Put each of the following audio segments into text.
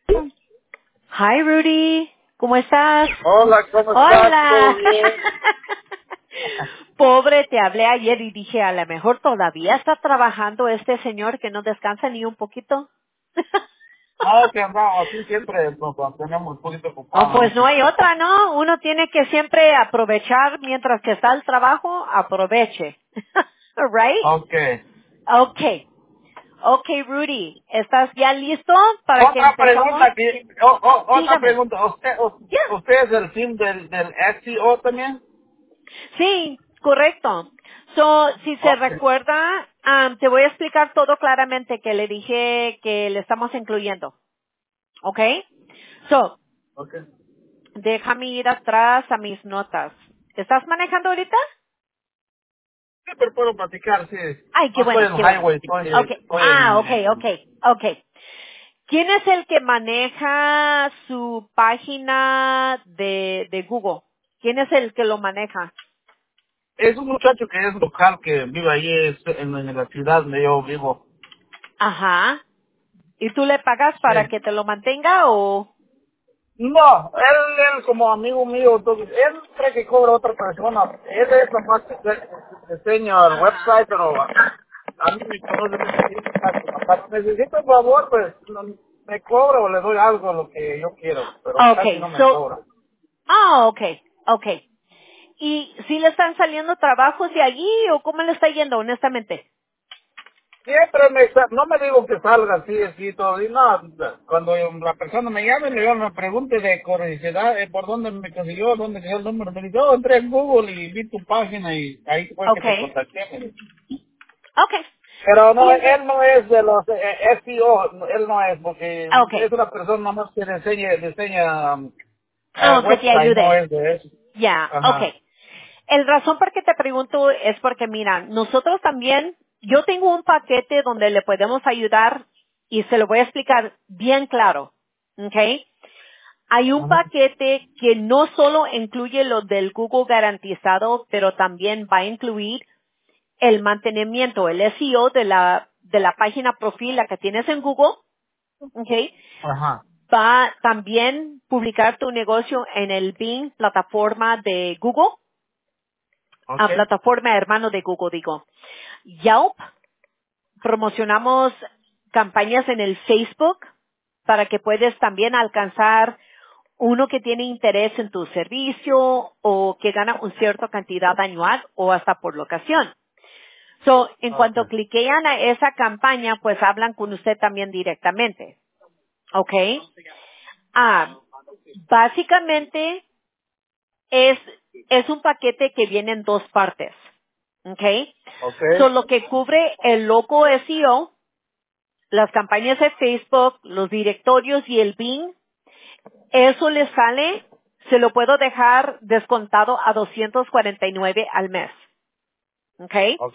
Hi, Rudy. ¿Cómo estás? Hola, ¿cómo estás? ¿Todo Hola. bien? Pobre, te hablé ayer y dije, a lo mejor todavía está trabajando este señor que no descansa ni un poquito. No, que andamos así siempre, nos tenemos un poquito Oh, ocupados. pues no hay otra, ¿no? Uno tiene que siempre aprovechar mientras que está el trabajo, aproveche. Right? Ok. Okay. Okay, Rudy, ¿estás ya listo para que Otra empezamos? pregunta, otra Dígame. pregunta. Ya. ¿Usted es el team del SEO también? Sí, correcto. So, si se Ok. recuerda, te voy a explicar todo claramente que le dije que le estamos incluyendo. ¿Ok? So, Ok. déjame ir atrás a mis notas. ¿Estás manejando ahorita? Sí, pero puedo platicar, sí. Ay, qué No estoy bueno, en el qué bueno. highway, Ok. estoy Ah, ok, en... ok, ok. ¿Quién es el que maneja su página de Google? ¿Quién es el que lo maneja? Es un muchacho que es local, que vive ahí en la ciudad donde yo vivo. Ajá. ¿Y tú le pagas para Sí. que te lo mantenga o...? No, él como amigo mío, entonces, él cree que cobra otra persona. Él es nomás que diseña el website, pero a mí me conoce que cuando necesito un favor, pues me cobra o le doy algo lo que yo quiero, pero casi Okay, no me so, cobra. okay, okay. ¿Y si le están saliendo trabajos de allí o cómo le está yendo, honestamente? Siempre no me digo que salga así, todo, y no, cuando la persona me llame, me pregunte de curiosidad, por dónde me consiguió, dónde quedó el número, me dice, yo entré en Google y vi tu página y ahí fue que te Okay, contacté. Me dice. okay. Pero no, Y, él no es de los SEO, él no es, porque es okay. una persona más que diseña Oh, que te website, no ayude. es de eso. Ya, Ajá. okay. El razón por qué te pregunto es porque, mira, nosotros también, yo tengo un paquete donde le podemos ayudar y se lo voy a explicar bien claro. Okay. Hay un Ajá. paquete que no solo incluye lo del Google garantizado, pero también va a incluir el mantenimiento, el SEO de la página profil, la que tienes en Google, ¿ok? Ajá. Va también publicar tu negocio en el Bing, plataforma de Google, Ok. plataforma hermano de Google, digo. Yelp, promocionamos campañas en el Facebook para que puedas también alcanzar uno que tiene interés en tu servicio o que gana una cierta cantidad anual o hasta por locación. So, en Ok. cuanto cliquean a esa campaña, pues hablan con usted también directamente. ¿Ok? Ah, básicamente es, es un paquete que viene en dos partes. ¿Ok? Ok. So, lo que cubre el logo SEO, las campañas de Facebook, los directorios y el Bing, eso le sale, se lo puedo dejar descontado a 249 al mes. ¿Ok? Ok.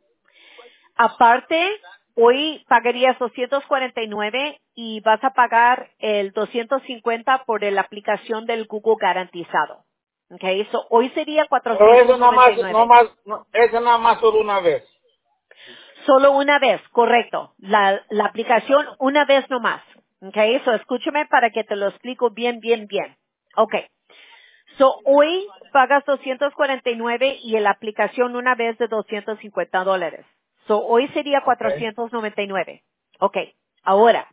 Aparte, hoy pagarías 249 y vas a pagar el 250 por la aplicación del Google garantizado. Okay, so hoy sería Pero eso nada más, 499. eso nada más solo una vez. Solo una vez, correcto. La aplicación una vez nomás. Okay, so escúchame para que te lo explico bien, bien, bien. Okay. So hoy pagas 249 y en la aplicación una vez de $250. So hoy sería Ok. 499. Okay. Ahora,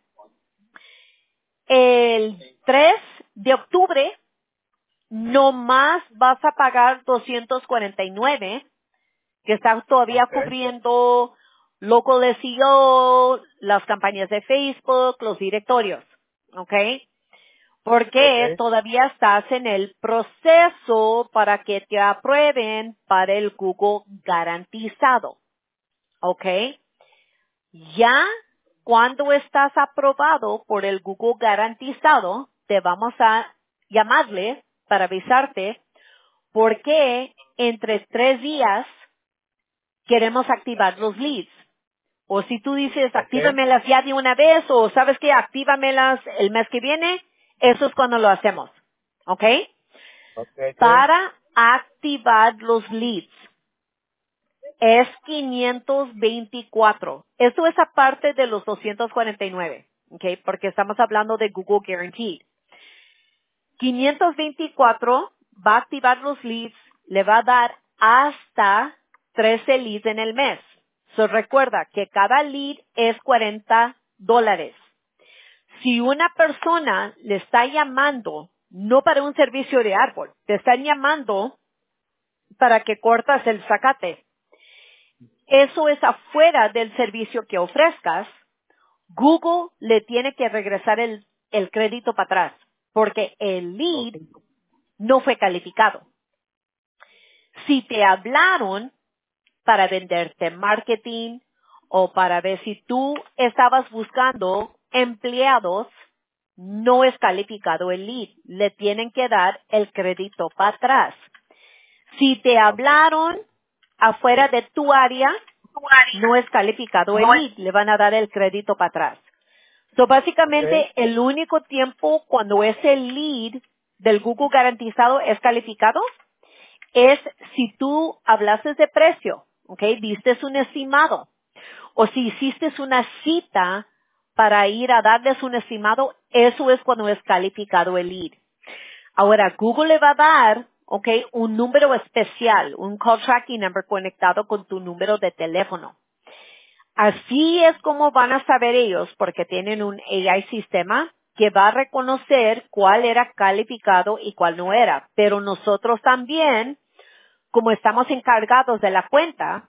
el 3 de octubre no más vas a pagar 249, que está todavía Ok. cubriendo local SEO, las campañas de Facebook, los directorios. ¿Ok? Ok. Porque todavía estás en el proceso para que te aprueben para el Google garantizado. ¿Ok? Ya cuando estás aprobado por el Google garantizado, te vamos a llamarle para avisarte porque entre 3 días queremos activar los leads. O si tú dices, Ok. actívamelas ya de una vez, o sabes que actívamelas el mes que viene, eso es cuando lo hacemos. ¿Ok? Ok. Para activar los leads es 524. Esto es aparte de los 249. Okay, porque estamos hablando de Google Guaranteed. 524 va a activar los leads, le va a dar hasta 13 leads en el mes. So recuerda que cada lead es $40. Si una persona le está llamando, no para un servicio de árbol, te están llamando para que cortas el zacate. Eso es afuera del servicio que ofrezcas. Google le tiene que regresar el crédito para atrás, porque el lead Okay. no fue calificado. Si te hablaron para venderte marketing o para ver si tú estabas buscando empleados, no es calificado el lead. Le tienen que dar el crédito para atrás. Si te hablaron afuera de tu área, no es calificado el lead. Le van a dar el crédito para atrás. So, Okay. básicamente, el único tiempo cuando ese lead del Google garantizado es calificado es si tú hablaste de precio, ¿ok? Diste un estimado. O si hiciste una cita para ir a darles un estimado, eso es cuando es calificado el lead. Ahora, Google le va a dar, ¿ok? Un número especial, un call tracking number conectado con tu número de teléfono. Así es como van a saber ellos, porque tienen un AI sistema que va a reconocer cuál era calificado y cuál no era. Pero nosotros también, como estamos encargados de la cuenta,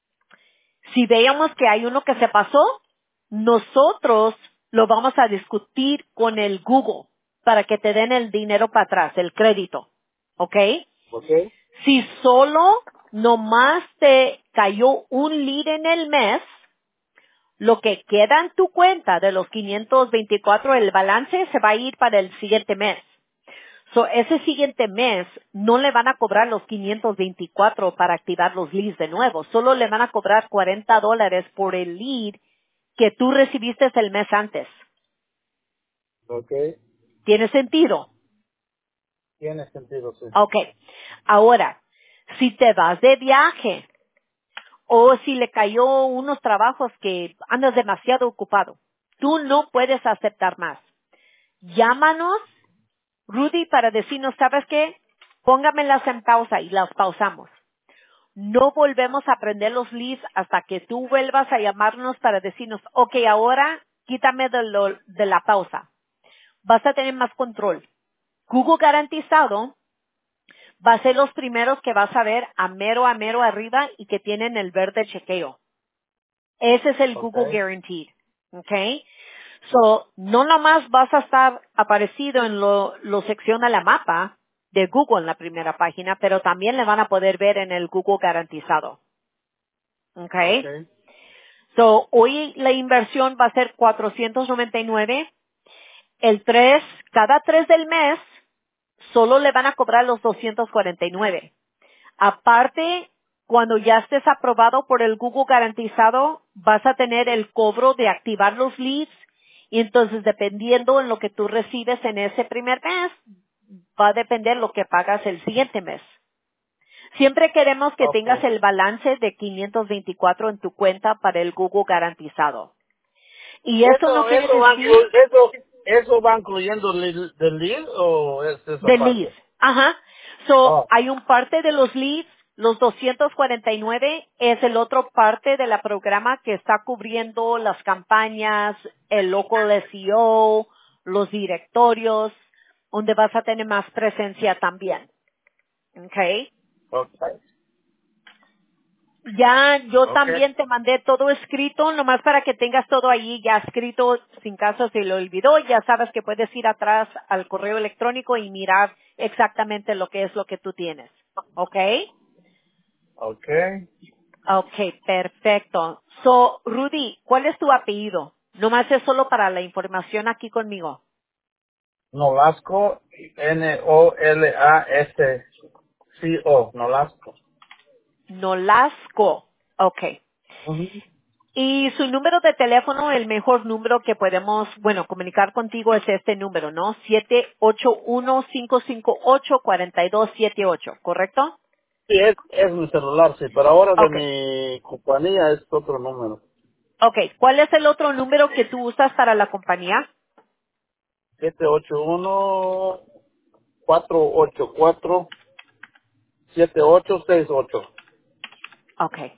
si veamos que hay uno que se pasó, nosotros lo vamos a discutir con el Google para que te den el dinero para atrás, el crédito. ¿Ok? Okay. Si solo nomás te cayó un lead en el mes, lo que queda en tu cuenta de los 524, el balance se va a ir para el siguiente mes. So, ese siguiente mes no le van a cobrar los 524 para activar los leads de nuevo. Solo le van a cobrar $40 por el lead que tú recibiste el mes antes. Okay. ¿Tiene sentido? Tiene sentido, sí. Ok. Ahora, si te vas de viaje o si le cayó unos trabajos que andas demasiado ocupado, tú no puedes aceptar más. Llámanos, Rudy, para decirnos, ¿sabes qué? Póngamelas en pausa y las pausamos. No volvemos a prender los leads hasta que tú vuelvas a llamarnos para decirnos, ok, ahora quítame de la pausa. Vas a tener más control. Google garantizado va a ser los primeros que vas a ver a mero arriba y que tienen el verde chequeo. Ese es el Google Okay. Guaranteed. ¿Ok? So, no nomás vas a estar aparecido en lo sección de la mapa de Google en la primera página, pero también le van a poder ver en el Google garantizado. ¿Ok? Okay. So, hoy la inversión va a ser 499. Cada 3 del mes, solo le van a cobrar los 249. Aparte, cuando ya estés aprobado por el Google garantizado, vas a tener el cobro de activar los leads y entonces dependiendo en lo que tú recibes en ese primer mes, va a depender lo que pagas el siguiente mes. Siempre queremos que tengas Okay. el balance de 524 en tu cuenta para el Google garantizado. Y eso no quiere decir Eso va incluyendo del lead o es esa de leads. parte? Ajá. So, Oh, hay un parte de los leads, los 249 es el otro parte de la programa que está cubriendo las campañas, el local SEO, los directorios, donde vas a tener más presencia también. Okay. okay. Ya yo Okay. también te mandé todo escrito, nomás para que tengas todo ahí ya escrito, sin caso se lo olvidó, ya sabes que puedes ir atrás al correo electrónico y mirar exactamente lo que es lo que tú tienes. ¿Ok? Okay. Ok, perfecto. So, Rudy, ¿cuál es tu apellido? Nomás es solo para la información aquí conmigo. Nolasco, Nolasco, Nolasco. Nolasco. Ok. Ujú. Y su número de teléfono, el mejor número que podemos, comunicar contigo es este número, ¿no? 781-558-4278, ¿correcto? Sí, es mi celular, sí, pero ahora de Ok. mi compañía es otro número. Okay, ¿cuál es el otro número que tú usas para la compañía? 781-484-7868. Okay.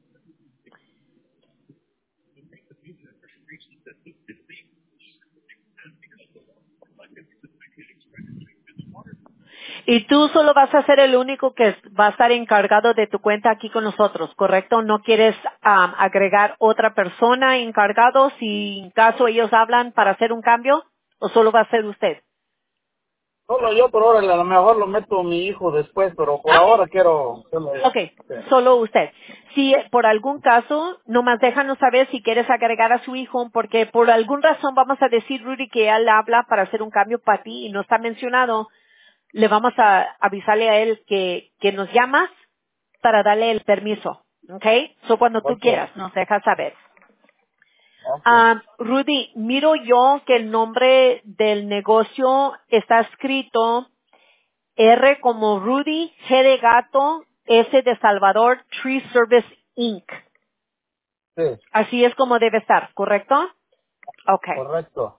Y tú solo vas a ser el único que va a estar encargado de tu cuenta aquí con nosotros, ¿correcto? ¿No quieres agregar otra persona encargado si en caso ellos hablan para hacer un cambio? ¿O solo va a ser usted? Solo yo por ahora, a lo mejor lo meto mi hijo después, pero por Ah, ahora quiero hacerlo yo. ok, Sí. solo usted. Si por algún caso, nomás déjanos saber si quieres agregar a su hijo, porque por alguna razón vamos a decir, Rudy, que él habla para hacer un cambio para ti y no está mencionado, le vamos a avisarle a él que nos llamas para darle el permiso. ¿Ok? So cuando tú Ok. quieras, nos dejas saber. Ok. Rudy, miro yo que el nombre del negocio está escrito R como Rudy, G de gato, S de Salvador, Tree Service Inc. Sí, Así es como debe estar, ¿correcto? Ok. correcto.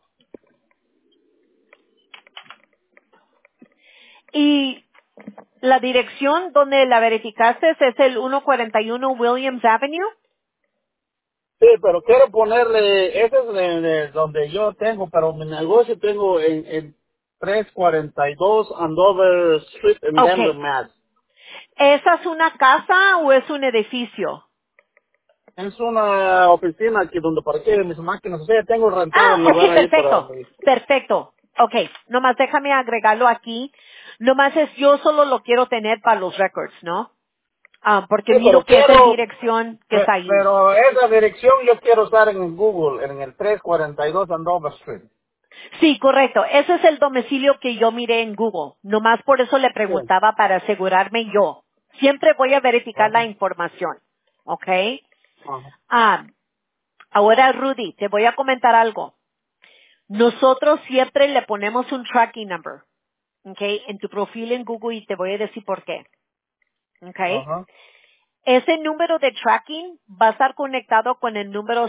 Y la dirección donde la verificaste es el 141 Williams Avenue. Sí, pero quiero ponerle, ese es de donde yo tengo, pero mi negocio tengo en 342 Andover Street en Ok. Denver, Mass. ¿Esa es una casa o es un edificio? Es una oficina aquí donde parqueo mis máquinas, o sea, tengo rentado el Ah, lugar ok, ahí para perfecto. mi... Perfecto. Ok, nomás déjame agregarlo aquí. Nomás es, yo solo lo quiero tener para los records, ¿no? Porque Sí, pero miro que es la quiero, dirección que está ahí. pero esa dirección yo quiero usar en Google, en el 342 Andover Street. Sí, correcto. Ese es el domicilio que yo miré en Google. Nomás por eso le Sí. preguntaba para asegurarme yo. Siempre voy a verificar Ajá. la información. ¿Ok? Ajá. Ah, ahora, Rudy, te voy a comentar algo. Nosotros siempre le ponemos un tracking number. ¿Ok? En tu perfil en Google y te voy a decir por qué. ¿Ok? Ajá. Ese número de tracking va a estar conectado con el número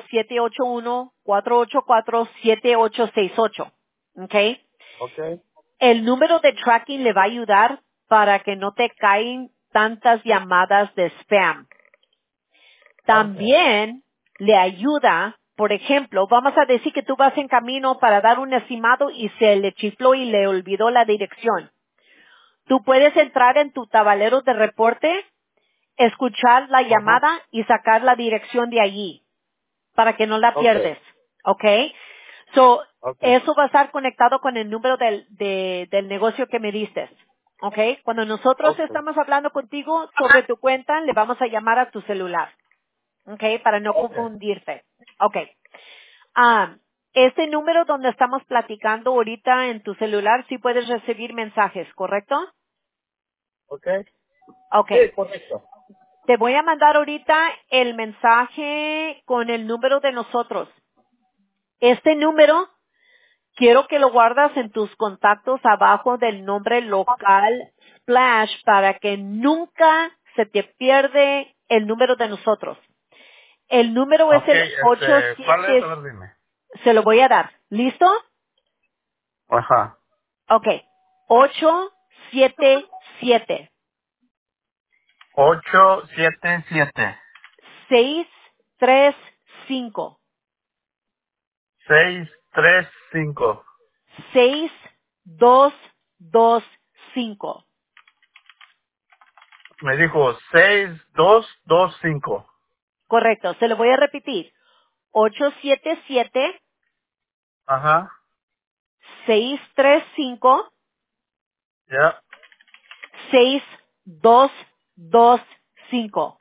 781-484-7868. ¿Ok? Ok. El número de tracking le va a ayudar para que no te caen tantas llamadas de spam. Ok. También le ayuda, por ejemplo, vamos a decir que tú vas en camino para dar un estimado y se le chifló y le olvidó la dirección. Tú puedes entrar en tu tablero de reporte, escuchar la Ajá. llamada y sacar la dirección de allí para que no la Ok. pierdes. ¿Ok? So, Ok. eso va a estar conectado con el número del negocio que me diste. ¿Ok? Cuando nosotros Ok. estamos hablando contigo sobre tu cuenta, le vamos a llamar a tu celular. ¿Ok? Para no Ok. confundirte. ¿Ok? Ah, este número donde estamos platicando ahorita en tu celular, sí puedes recibir mensajes, ¿correcto? Ok. Ok. Sí, correcto. Te voy a mandar ahorita el mensaje con el número de nosotros. Este número quiero que lo guardas en tus contactos abajo del nombre local Splash para que nunca se te pierde el número de nosotros. El número es Ok, el ¿cuál es? A 87, ver, dime. se lo voy a dar. ¿Listo? Ajá. Ok. 877 877 635 635. 6225. Me dijo 6225. Correcto, se lo voy a repetir. 877 Ajá. 635 Ya. 6225.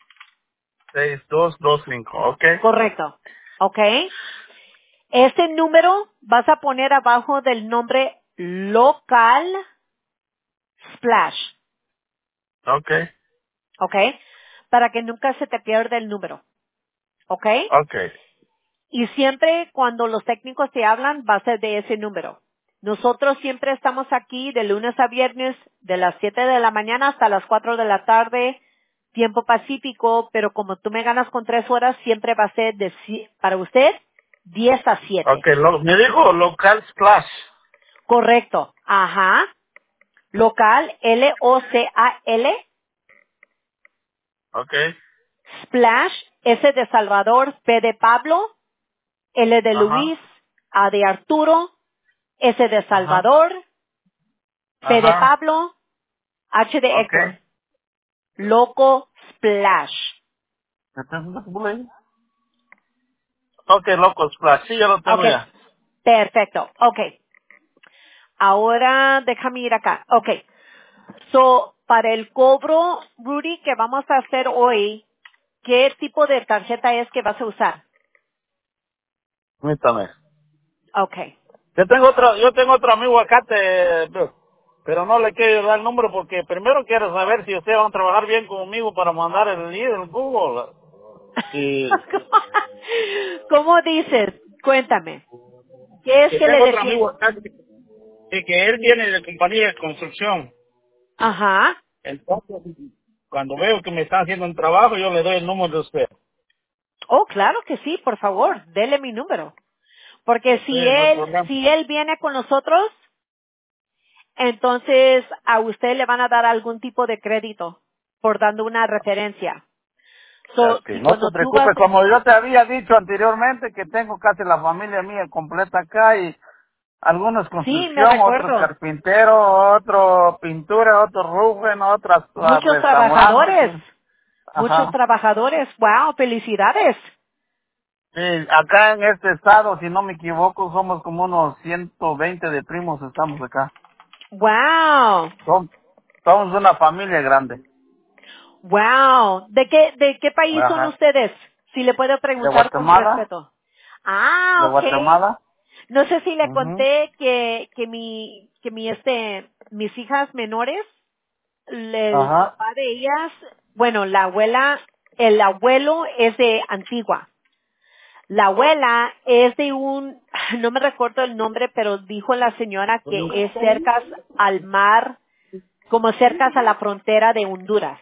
6225. Ok. Correcto. ¿Ok? Este número vas a poner abajo del nombre local splash. Ok. ¿Ok? Para que nunca se te pierda el número. ¿Ok? Ok. Y siempre cuando los técnicos te hablan va a ser de ese número. Nosotros siempre estamos aquí de lunes a viernes de las 7 de la mañana hasta las 4 de la tarde tiempo pacífico, pero como tú me ganas con 3 horas, siempre va a ser para usted 10 a 7. Ok, me dijo local splash. Correcto. Ajá. Local, L-O-C-A-L, Ok. Splash, S de Salvador, P de Pablo, L de Ajá. Luis, A de Arturo, S de Ajá. Salvador, P de Ajá. Pablo, H de Ok. Héctor. Loco Splash. Ok, local splash. Sí, ya lo tengo Okay, ya. perfecto. Okay. Ahora déjame ir acá. Okay. So, para el cobro, Rudy, que vamos a hacer hoy, ¿qué tipo de tarjeta es que vas a usar? Permítame. Okay. Yo tengo otro amigo acá, pero no le quiero dar el número porque primero quiero saber si ustedes van a trabajar bien conmigo para mandar el lead en Google. Y ¿Cómo dices? Cuéntame. ¿Qué es que que le tengo otro amigo decían? acá que él viene de compañía de construcción. Ajá. Entonces, cuando veo que me están haciendo un trabajo, yo le doy el número de usted. Oh, claro que sí, por favor, dele mi número. Porque Sí, si no hay él, problema. si él viene con nosotros, entonces a usted le van a dar algún tipo de crédito por dando una referencia. So, Ok, si no te cuando tú vas, preocupes, como yo te había dicho anteriormente, que tengo casi la familia mía completa acá y algunos sí, me construcción, otros recuerdo, carpintero, otro pintura, otro roofing, otras muchos trabajadores, restaurantes. muchos Ajá. trabajadores, wow, felicidades. Sí, acá en este estado, si no me equivoco, somos como unos 120 de primos estamos acá. Wow, Somos una familia grande. wow. De qué país son Ajá. ustedes? Si le puedo De preguntar con Guatemala, respeto. Ah, de okay. Guatemala. No sé si le Ujú. conté mis hijas menores, el Ajá. papá de ellas, bueno, la abuela, el abuelo es de Antigua. La abuela es de no me recuerdo el nombre, pero dijo la señora que es cerca al mar, como cerca a la frontera de Honduras,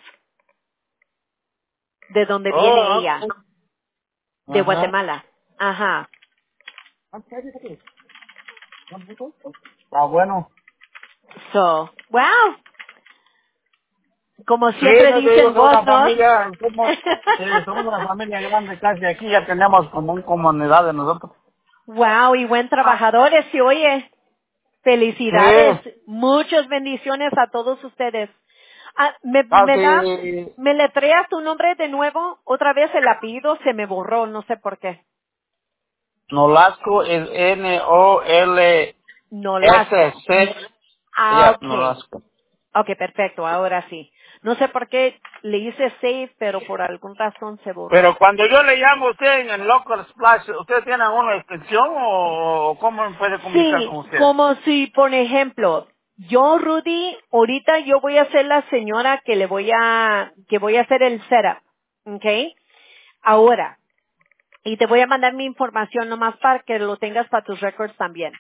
de donde viene Oh, ella, de ajá. Guatemala. Ajá. Ah, bueno. So, wow. Como Sí, siempre no te digo, dicen somos vos, una ¿no? familia, somos una familia grande casi aquí, ya tenemos como una comunidad de nosotros. Wow, y buen trabajadores, y oye, felicidades, Sí, muchas bendiciones a todos ustedes. Ah, casi me letreas tu nombre de nuevo? Otra vez el apellido se me borró, no sé por qué. Nolasco es Nolsc. Nolasco. Ah, Ya, okay. Nolasco. Okay, perfecto, ahora sí. No sé por qué le hice save, pero por alguna razón se borró. Pero cuando yo le llamo a usted en el Local Splash, ¿usted tiene una extensión o cómo me puede comunicar con Sí, usted? como si, por ejemplo, yo, Rudy, ahorita yo voy a ser la señora que voy a hacer el setup, ¿ok? Ahora, y te voy a mandar mi información nomás para que lo tengas para tus records también.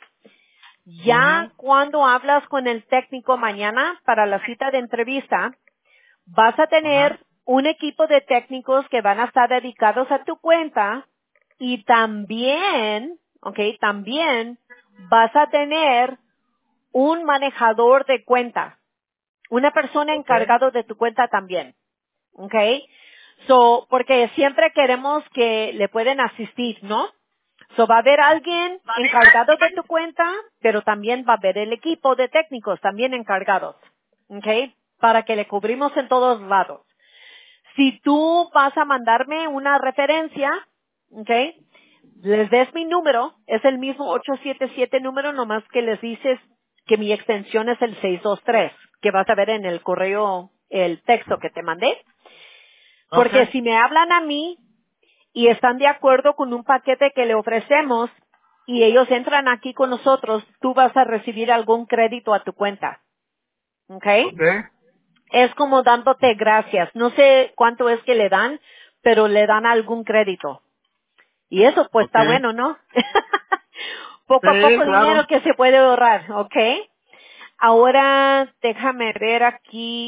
Ya Ujú. cuando hablas con el técnico mañana para la cita de entrevista, vas a Ajá. tener un equipo de técnicos que van a estar dedicados a tu cuenta y también, ¿ok? También vas a tener un manejador de cuenta, una persona Ok. encargado de tu cuenta también, ¿ok? So, porque siempre queremos que le pueden asistir, ¿no? So, va a haber alguien encargado de tu cuenta, pero también va a haber el equipo de técnicos también encargados, ¿ok? Para que le cubrimos en todos lados. Si tú vas a mandarme una referencia, ¿ok? Les des mi número, es el mismo 877 número, nomás que les dices que mi extensión es el 623, que vas a ver en el correo, el texto que te mandé. Ok. Porque si me hablan a mí y están de acuerdo con un paquete que le ofrecemos y ellos entran aquí con nosotros, tú vas a recibir algún crédito a tu cuenta. ¿Ok? Ok. Es como dándote gracias. No sé cuánto es que le dan, pero le dan algún crédito. Y eso pues Ok. está bueno, ¿no? Poco a Sí, poco claro. dinero que se puede ahorrar, ¿ok? Ahora déjame ver aquí.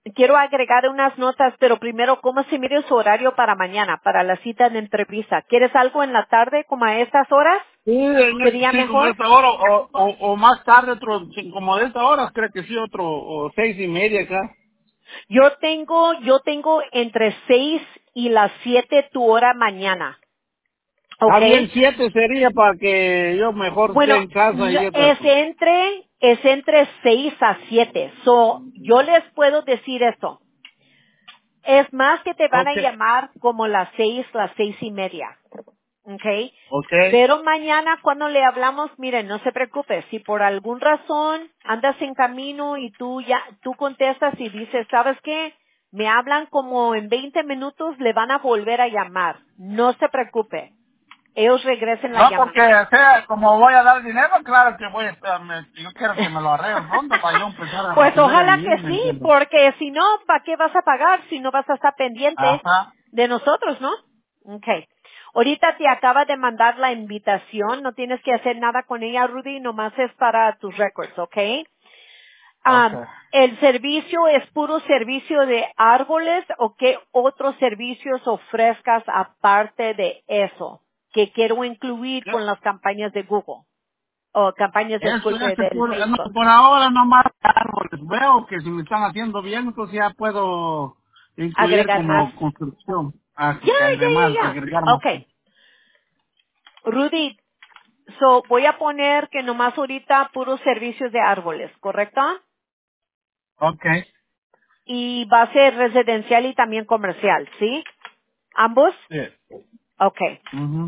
quiero agregar unas notas, pero primero, ¿cómo se mide su horario para mañana, para la cita de entrevista? ¿Quieres algo en la tarde, como a estas horas? Sí, ¿Sería sí, como de mejor? esta hora, o más tarde, otro, sí, como de esta hora, creo que sí, otro, o 6:30 acá. Yo tengo entre 6 y las 7 tu hora mañana. Está ¿Ok? bien, 7 sería para que yo mejor esté Bueno, en casa y otra. es entre 6 a 7. So, yo les puedo decir esto. Es más que te van a Ok, llamar como las 6:30. ¿Ok? ok. Pero mañana cuando le hablamos, miren, no se preocupe. Si por alguna razón andas en camino y tú contestas y dices, ¿sabes qué? Me hablan como en 20 minutos, le van a volver a llamar. No se preocupe. Ellos regresen la No, porque, llamada. o sea, como voy a dar dinero, claro que voy a estar, yo quiero que me lo arreglen pronto para yo empezar a Pues mantener a ojalá mi que hijo, ¿me sí, entiendes? porque si no, ¿para qué vas a pagar si no vas a estar pendiente Ajá. de nosotros, no? Okay. Ahorita te acaba de mandar la invitación, no tienes que hacer nada con ella, Rudy, nomás es para tus records, ¿ok? Ok. El servicio es puro servicio de árboles o qué otros servicios ofrezcas aparte de eso que quiero incluir con las campañas de Google o campañas, Eso, disculpe, del no, Facebook. por ahora nomás árboles. Veo que si me están haciendo bien, entonces ya puedo incluir Agregar más. como construcción. Así, además, Ya. agregar más. Okay. Rudy, so voy a poner que nomás ahorita puros servicios de árboles, ¿correcto? Ok. Y va a ser residencial y también comercial, ¿sí? ¿Ambos? Sí. Okay. Ujú.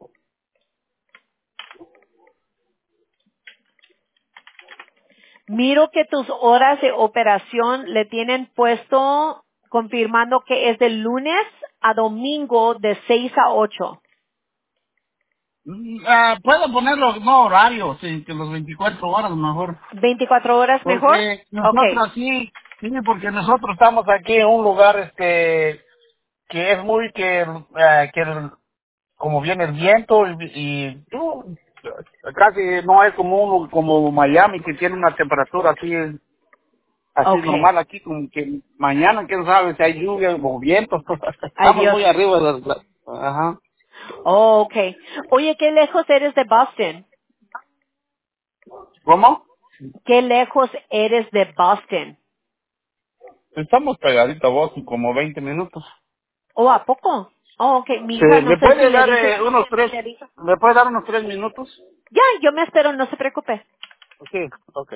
Miro que tus horas de operación le tienen puesto confirmando que es de lunes a domingo de 6 a 8. Puedo ponerlo, no horario, sí, que los 24 horas mejor. 24 horas mejor. Porque Okay. nosotros sí, porque nosotros estamos aquí en un lugar, que es muy, como viene el viento casi no es como Miami, que tiene una temperatura así Okay. normal. Aquí como que mañana quién sabe si hay lluvia o viento. Ay Estamos Dios. muy arriba ajá. Oh, okay. Oye, ¿qué lejos eres de Boston? ¿Cómo? ¿Qué lejos eres de Boston? Estamos pegaditos a vos como 20 minutos. Oh, ¿a poco? Oh, okay. Mi Sí, hija no ¿me sé si puede le dar dije. me puede dar unos 3 minutos? Ya, yo me espero, no se preocupe. Sí, ok.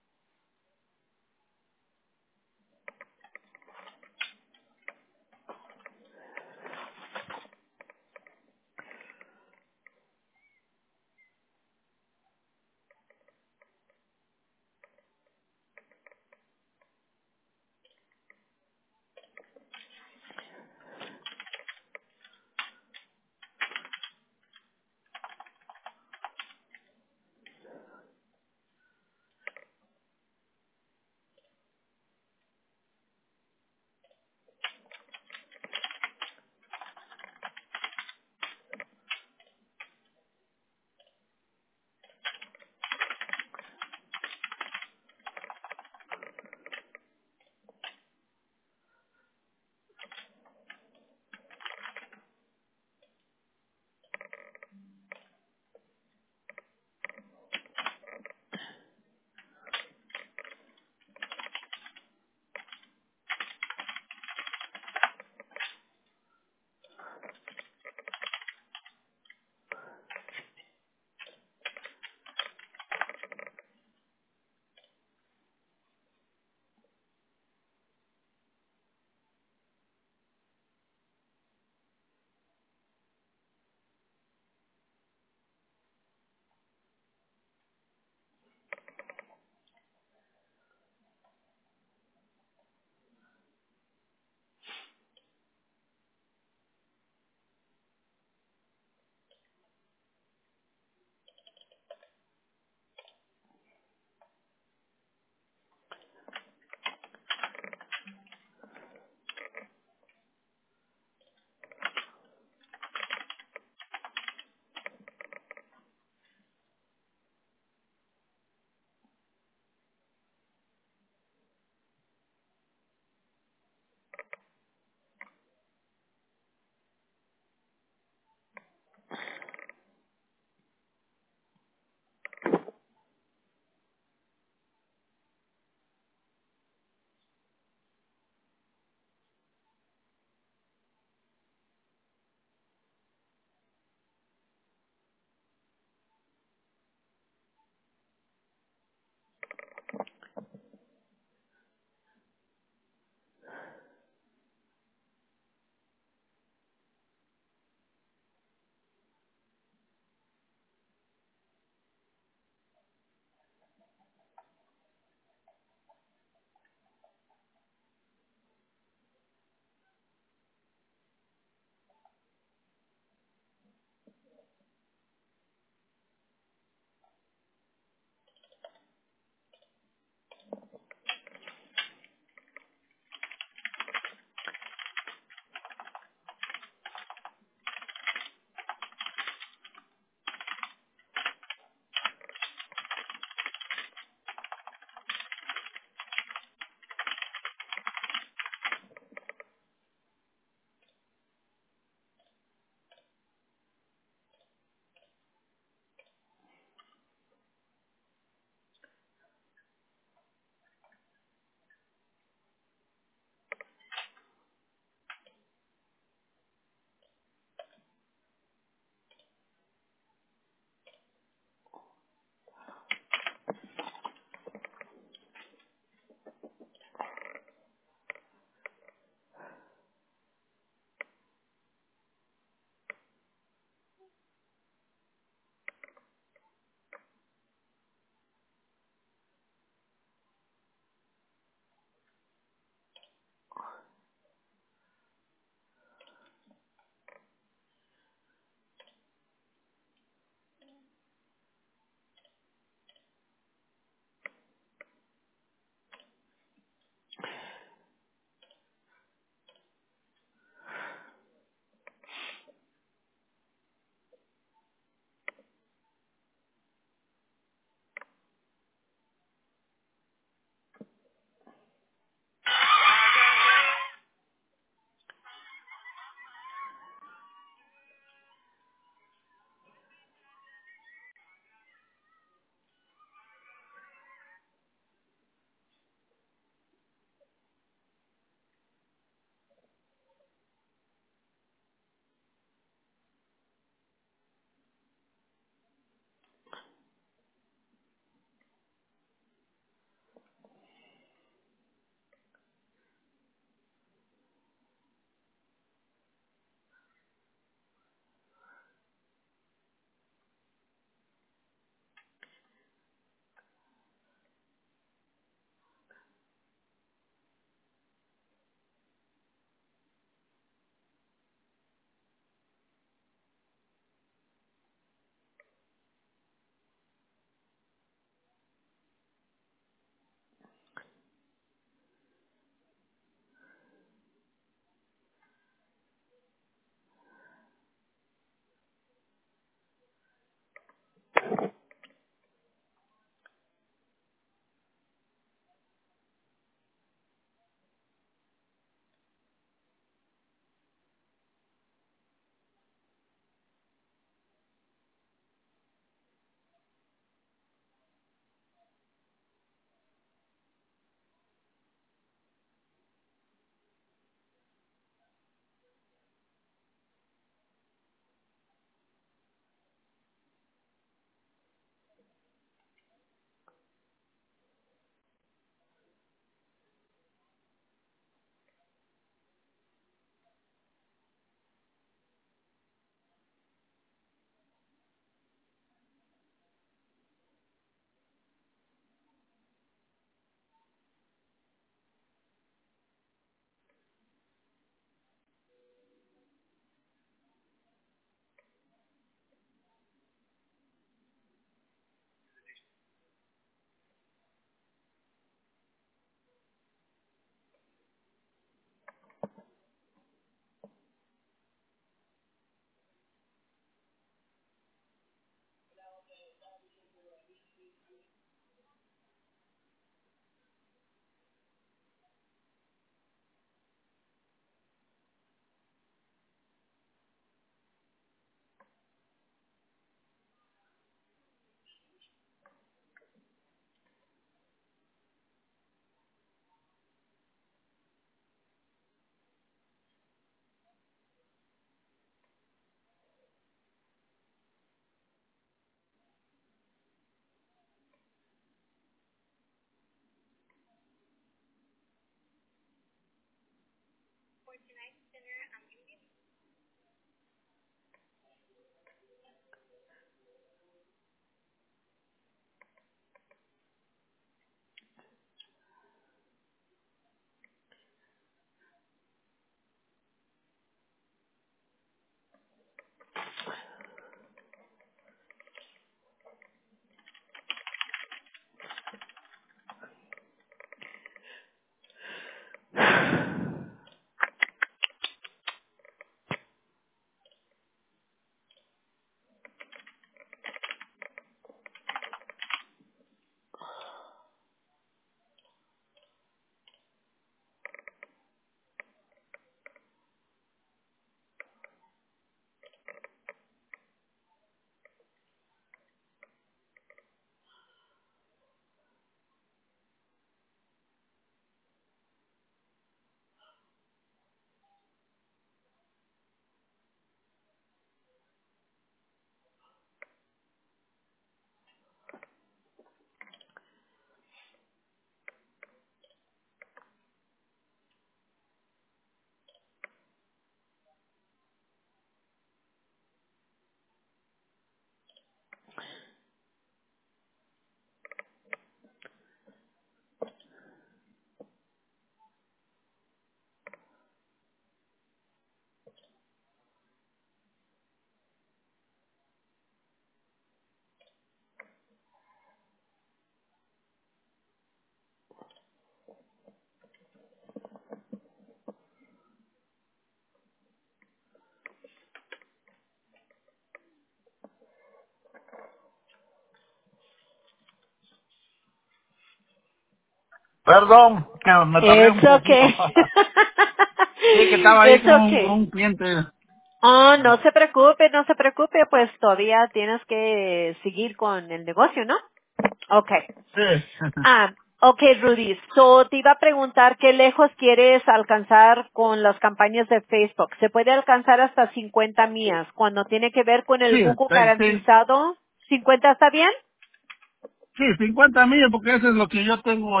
Perdón, que me tardé un It's poquito. okay. Sí, que estaba ahí It's con okay. un cliente. Oh, no se preocupe, no se preocupe, pues todavía tienes que seguir con el negocio, ¿no? Okay. Sí. Okay, Rudy. So, te iba a preguntar qué lejos quieres alcanzar con las campañas de Facebook. Se puede alcanzar hasta 50 millas. Cuando tiene que ver con el Sí, Google sí, garantizado, ¿50 está bien? sí, 50 millas, porque eso es lo que yo tengo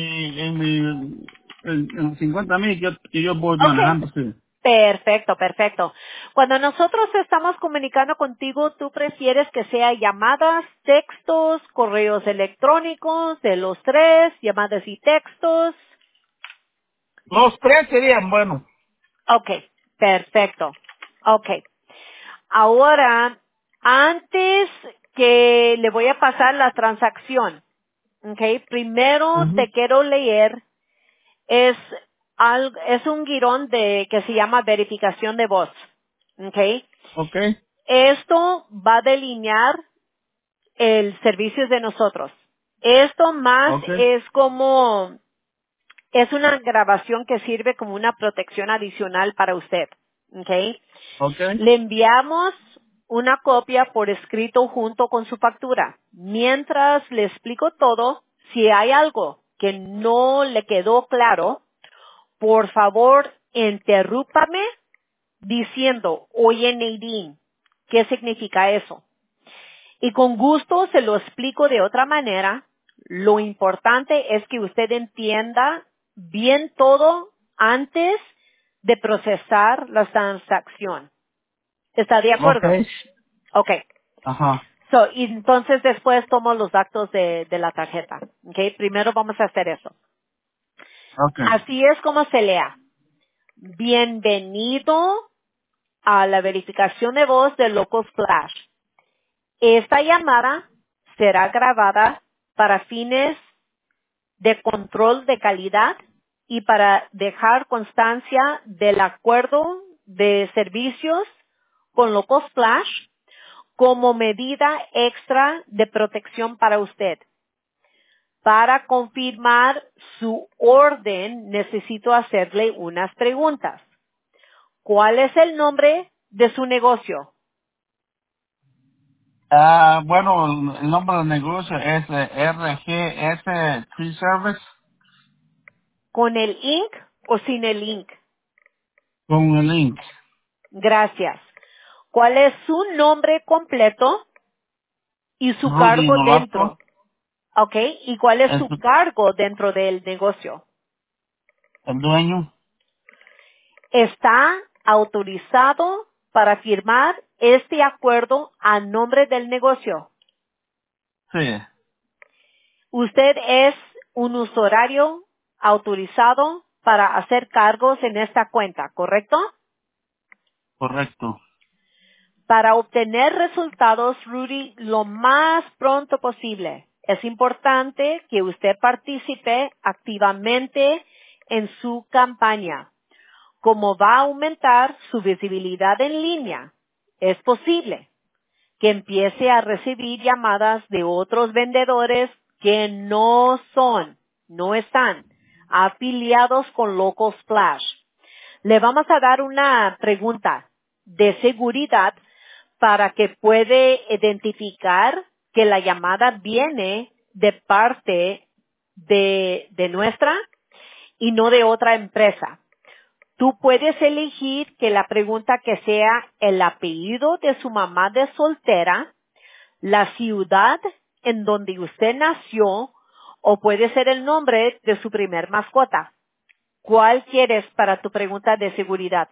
en 50 millas que yo voy Okay. manejando, sí. Perfecto, perfecto. Cuando nosotros estamos comunicando contigo, ¿tú prefieres que sea llamadas, textos, correos electrónicos, de los tres, llamadas y textos? Los tres serían buenos. Okay, perfecto. Okay. Ahora, antes que le voy a pasar la transacción, okay, primero Ujú. te quiero leer, es, es un guión que se llama verificación de voz, okay. Ok, Esto va a delinear el servicio de nosotros. Esto más ok, es una grabación que sirve como una protección adicional para usted. ¿Ok? ok, Le enviamos una copia por escrito junto con su factura. Mientras le explico todo, si hay algo que no le quedó claro, por favor, interrúpame diciendo, oye Nadine, ¿qué significa eso? Y con gusto se lo explico de otra manera. Lo importante es que usted entienda bien todo antes de procesar la transacción. ¿Está de ok, acuerdo? Ok. ajá, So, y entonces después tomo los datos de la tarjeta. Ok. Primero vamos a hacer eso. ok, Así es como se lea. Bienvenido a la verificación de voz de Local Flash. Esta llamada será grabada para fines de control de calidad y para dejar constancia del acuerdo de servicios con Locos Flash como medida extra de protección para usted. Para confirmar su orden, necesito hacerle unas preguntas. ¿Cuál es el nombre de su negocio? bueno, el nombre del negocio es RGS Tree Service ¿Con el INC o sin el INC? con el link. Gracias. ¿Cuál es su nombre completo y su Rudy cargo Nolasco, dentro? ¿Ok? ¿Y cuál es es su cargo dentro del negocio? el dueño. ¿Está autorizado para firmar este acuerdo a nombre del negocio? Sí, ¿Usted es un usuario autorizado para hacer cargos en esta cuenta, correcto? correcto. Para obtener resultados, Rudy, lo más pronto posible, es importante que usted participe activamente en su campaña. Como va a aumentar su visibilidad en línea, es posible que empiece a recibir llamadas de otros vendedores que no están afiliados con Locals Flash. Le vamos a dar una pregunta de seguridad para que puede identificar que la llamada viene de parte de nuestra y no de otra empresa. Tú puedes elegir que la pregunta que sea el apellido de su mamá de soltera, la ciudad en donde usted nació o puede ser el nombre de su primer mascota. ¿Cuál quieres para tu pregunta de seguridad?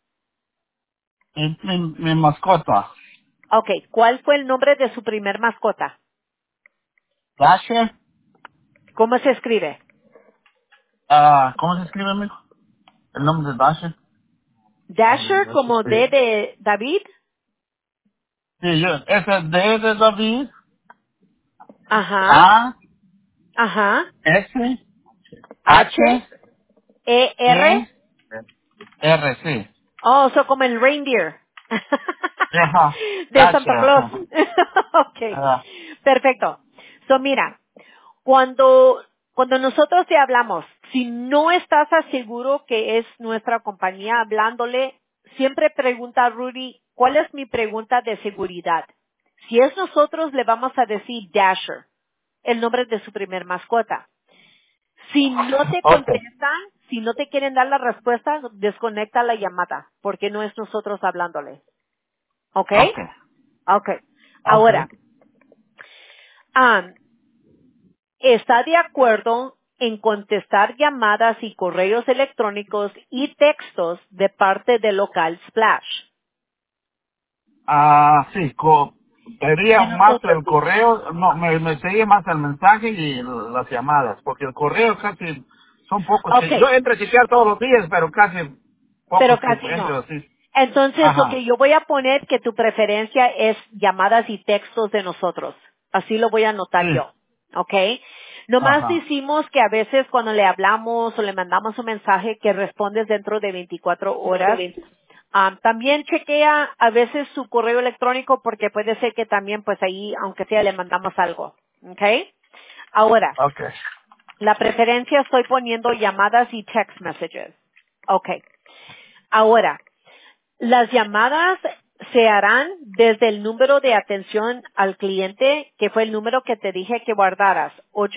Mi mascota. Ok, ¿cuál fue el nombre de su primer mascota? Dasher, ¿Cómo se escribe? ¿cómo se escribe, amigo? El nombre de Dasher. Dasher como Sí, D de David. sí, ese D de David, Ajá, A, ajá. S, H, H, E, R. E, R, sí. Oh, so como el reindeer. Ajá, De Dasher, Santa Claus. ajá. Ok, Ajá. perfecto. So mira, cuando Cuando nosotros te hablamos, si no estás seguro que es nuestra compañía hablándole, siempre pregunta, Rudy, ¿cuál es mi pregunta de seguridad? Si es nosotros, le vamos a decir Dasher, el nombre de su primer mascota. Si no te Ok. contestan, si no te quieren dar la respuesta, desconecta la llamada, porque no es nosotros hablándole. ¿Ok? Ok. Ok. Ok. Ahora, ¿está de acuerdo en contestar llamadas y correos electrónicos y textos de parte de local Splash? Sí, sería De más nosotros. el correo, no, me sería más el mensaje y las llamadas, porque el correo casi son pocos. Ok, Yo entro a chequear todos los días, pero casi pero pocos que casi entro no. así. Entonces, ok, Ajá. yo voy a poner que tu preferencia es llamadas y textos de nosotros. Así lo voy a anotar Sí. yo. ¿Ok? Nomás Ajá. decimos que a veces cuando le hablamos o le mandamos un mensaje que respondes dentro de 24 horas. También chequea a veces su correo electrónico porque puede ser que también pues ahí, aunque sea, le mandamos algo. ¿Ok? Ahora, Ok. la preferencia estoy poniendo llamadas y text messages. Ok. Ahora, las llamadas se harán desde el número de atención al cliente, que fue el número que te dije que guardaras,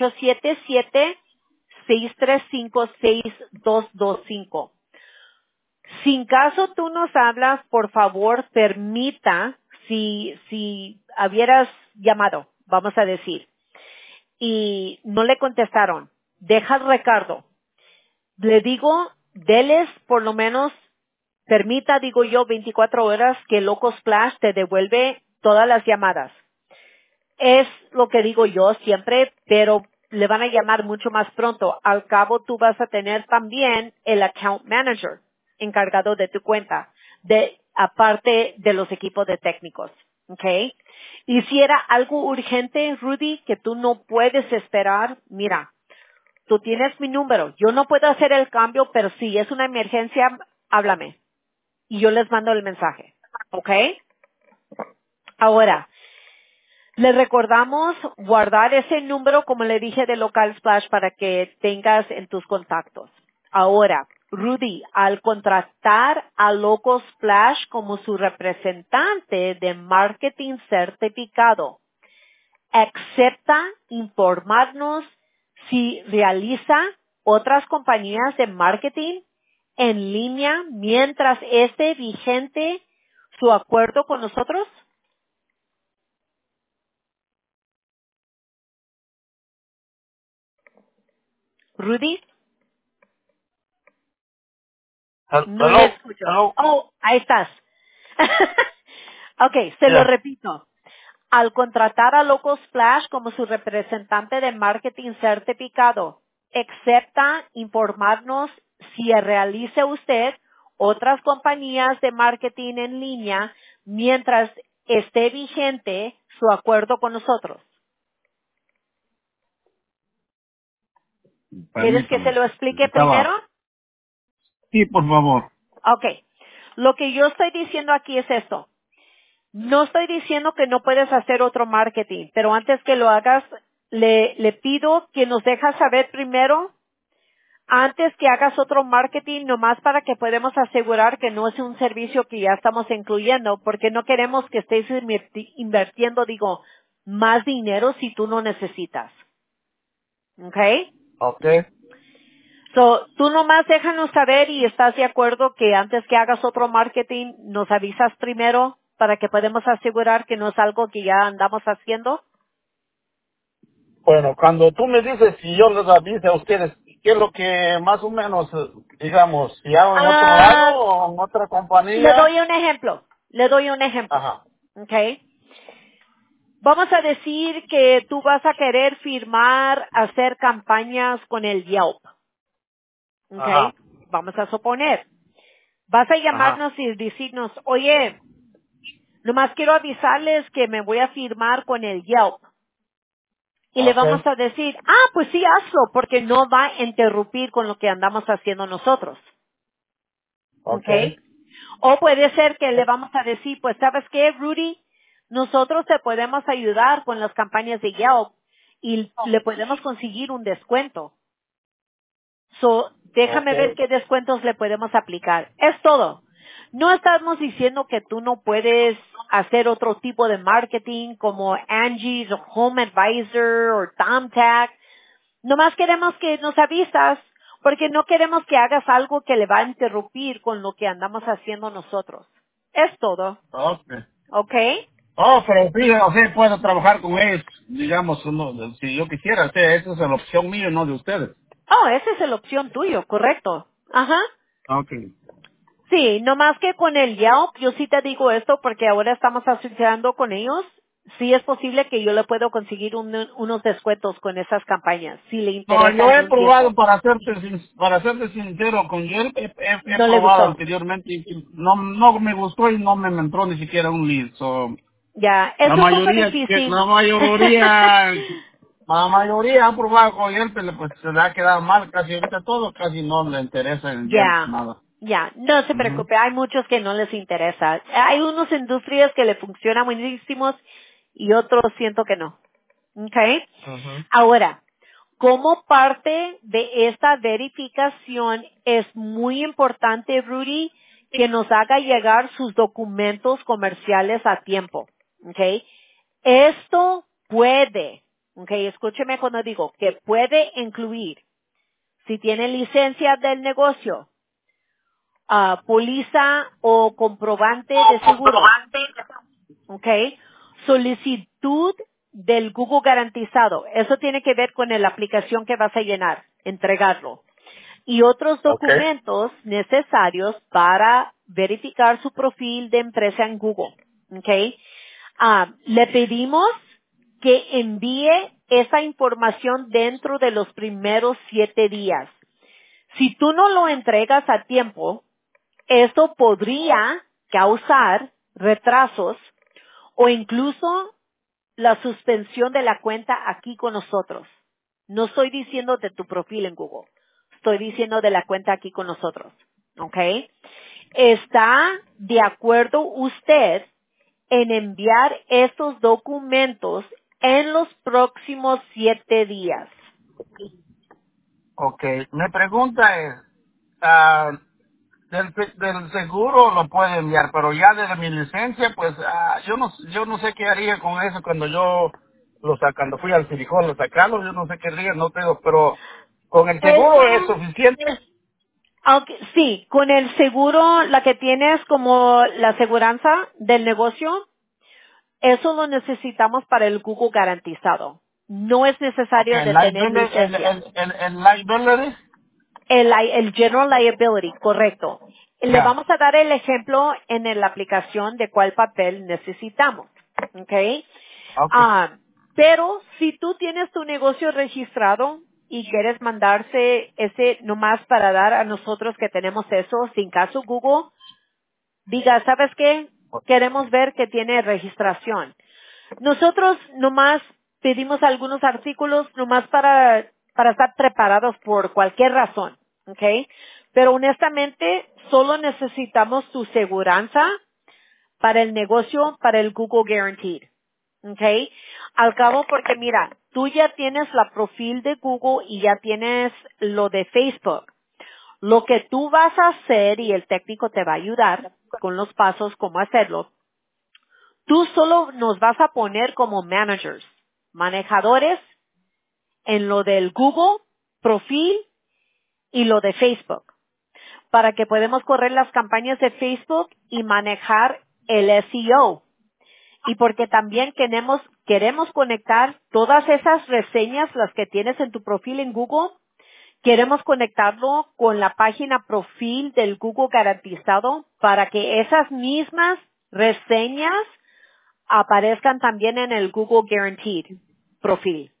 877-635-6225. Si en caso tú nos hablas, por favor, permita, si hubieras llamado, vamos a decir, y no le contestaron, deja el recado. Le digo, deles por lo menos, permita, digo yo, 24 horas que Loco Splash te devuelve todas las llamadas. Es lo que digo yo siempre, pero le van a llamar mucho más pronto. Al cabo, tú vas a tener también el account manager encargado de tu cuenta, aparte de los equipos de técnicos. ¿Ok? Y si era algo urgente, Rudy, que tú no puedes esperar, mira, tú tienes mi número. Yo no puedo hacer el cambio, pero si es una emergencia, háblame. Y yo les mando el mensaje. ¿Ok? Ahora, les recordamos guardar ese número, como le dije, de Local Splash para que tengas en tus contactos. Ahora, Rudy, al contratar a Local Splash como su representante de marketing certificado, acepta informarnos si realiza otras compañías de marketing en línea mientras esté vigente su acuerdo con nosotros. Rudy, no le Hello. escucho. Hello. Oh, ahí estás. Ok, se lo Yeah. repito. Al contratar a Local Splash como su representante de marketing certificado, acepta informarnos si realiza usted otras compañías de marketing en línea mientras esté vigente su acuerdo con nosotros. ¿Quieres que se Permítame. lo explique primero? Estaba. Sí, por favor. Ok. Lo que yo estoy diciendo aquí es esto. No estoy diciendo que no puedes hacer otro marketing, pero antes que lo hagas, le pido que nos dejas saber primero, antes que hagas otro marketing, nomás para que podamos asegurar que no es un servicio que ya estamos incluyendo, porque no queremos que estés invirtiendo, digo, más dinero si tú no necesitas. ¿Ok? Ok. So, tú nomás déjanos saber y estás de acuerdo que antes que hagas otro marketing nos avisas primero para que podamos asegurar que no es algo que ya andamos haciendo. Bueno, cuando tú me dices si yo les avise a ustedes, ¿qué es lo que más o menos, digamos, si hago en otro lado Ah, o en otra le compañía? doy un ejemplo. Le doy un ejemplo. Ajá. ¿Ok? Vamos a decir que tú vas a querer firmar, hacer campañas con el Yelp. ¿Ok? Ajá. Vamos a suponer. Vas a Ajá. llamarnos y decirnos, oye, nomás quiero avisarles que me voy a firmar con el Yelp. Y le Ok. vamos a decir, pues sí, hazlo, porque no va a interrumpir con lo que andamos haciendo nosotros. Ok. ¿Ok? O puede ser que le vamos a decir, pues, ¿sabes qué, Rudy? Nosotros te podemos ayudar con las campañas de Yelp y le podemos conseguir un descuento. So, déjame ver Okay. qué descuentos le podemos aplicar. Es todo. No estamos diciendo que tú no puedes hacer otro tipo de marketing como Angie's o Home Advisor o Thumbtack. Nomás queremos que nos avisas porque no queremos que hagas algo que le va a interrumpir con lo que andamos haciendo nosotros. Es todo. Okay. ¿Ok? Oh, pero sí, o sea, puedo trabajar con ellos, digamos, si yo quisiera, o sea, esa es la opción mía, no de ustedes. Oh, esa es la opción tuyo, correcto. Ajá. Okay. Sí, no más que con el Yelp, yo sí te digo esto porque ahora estamos asociando con ellos. Sí es posible que yo le puedo conseguir unos descuentos con esas campañas, si le No, interesa yo en he un probado, tiempo. para serte sincero, con Yelp he No le probado gustó. anteriormente y no me gustó y no me entró ni siquiera un lead. So, Ya, la es un poco mayoría, difícil. la mayoría ha probado con Yelp, pues se le ha quedado mal casi ahorita todo, casi no le interesa el Yelp, Ya, nada. ya, no se Ujú. preocupe, hay muchos que no les interesa. Hay unos industrias que le funcionan buenísimos y otros siento que no. ¿Ok? Ujú. Ahora, como parte de esta verificación es muy importante, Rudy, que nos haga llegar sus documentos comerciales a tiempo. ¿Ok? Esto puede, ¿ok? Escúcheme cuando digo que puede incluir si tiene licencia del negocio, póliza o comprobante de seguro, ¿ok? Solicitud del Google garantizado. Eso tiene que ver con la aplicación que vas a llenar, entregarlo. Y otros Okay. documentos necesarios para verificar su perfil de empresa en Google, ¿ok? Le pedimos que envíe esa información dentro de los primeros 7 días. Si tú no lo entregas a tiempo, esto podría causar retrasos o incluso la suspensión de la cuenta aquí con nosotros. No estoy diciendo de tu perfil en Google. Estoy diciendo de la cuenta aquí con nosotros. ¿Ok? ¿Está de acuerdo usted en enviar estos documentos en los próximos 7 días? Okay. Mi pregunta es, ah, del seguro lo puede enviar, pero ya de mi licencia, pues yo no sé qué haría con eso cuando yo cuando fui al Sirijón lo sacarlo, yo no sé qué haría, no tengo, pero con el seguro es Eso, suficiente. aunque, sí, con el seguro, la que tienes como la aseguranza del negocio, eso lo necesitamos para el Google garantizado. No es necesario Okay, de tener licencia. el liability, El General Liability, correcto. Le ya, vamos a dar el ejemplo en la aplicación de cuál papel necesitamos. ¿Ok? okay, Ah, pero si tú tienes tu negocio registrado y quieres mandarse ese nomás para dar a nosotros que tenemos eso, sin caso Google, diga, ¿sabes qué? Queremos ver que tiene registración. Nosotros nomás pedimos algunos artículos nomás para estar preparados por cualquier razón, ¿ok? Pero honestamente, solo necesitamos tu seguranza para el negocio, para el Google Guaranteed, ¿ok? Al cabo, porque mira, tú ya tienes la perfil de Google y ya tienes lo de Facebook. Lo que tú vas a hacer y el técnico te va a ayudar con los pasos, cómo hacerlo. Tú solo nos vas a poner como managers, manejadores en lo del Google, perfil y lo de Facebook, para que podamos correr las campañas de Facebook y manejar el SEO. Y porque también queremos conectar todas esas reseñas, las que tienes en tu perfil en Google, queremos conectarlo con la página perfil del Google garantizado para que esas mismas reseñas aparezcan también en el Google Guaranteed perfil.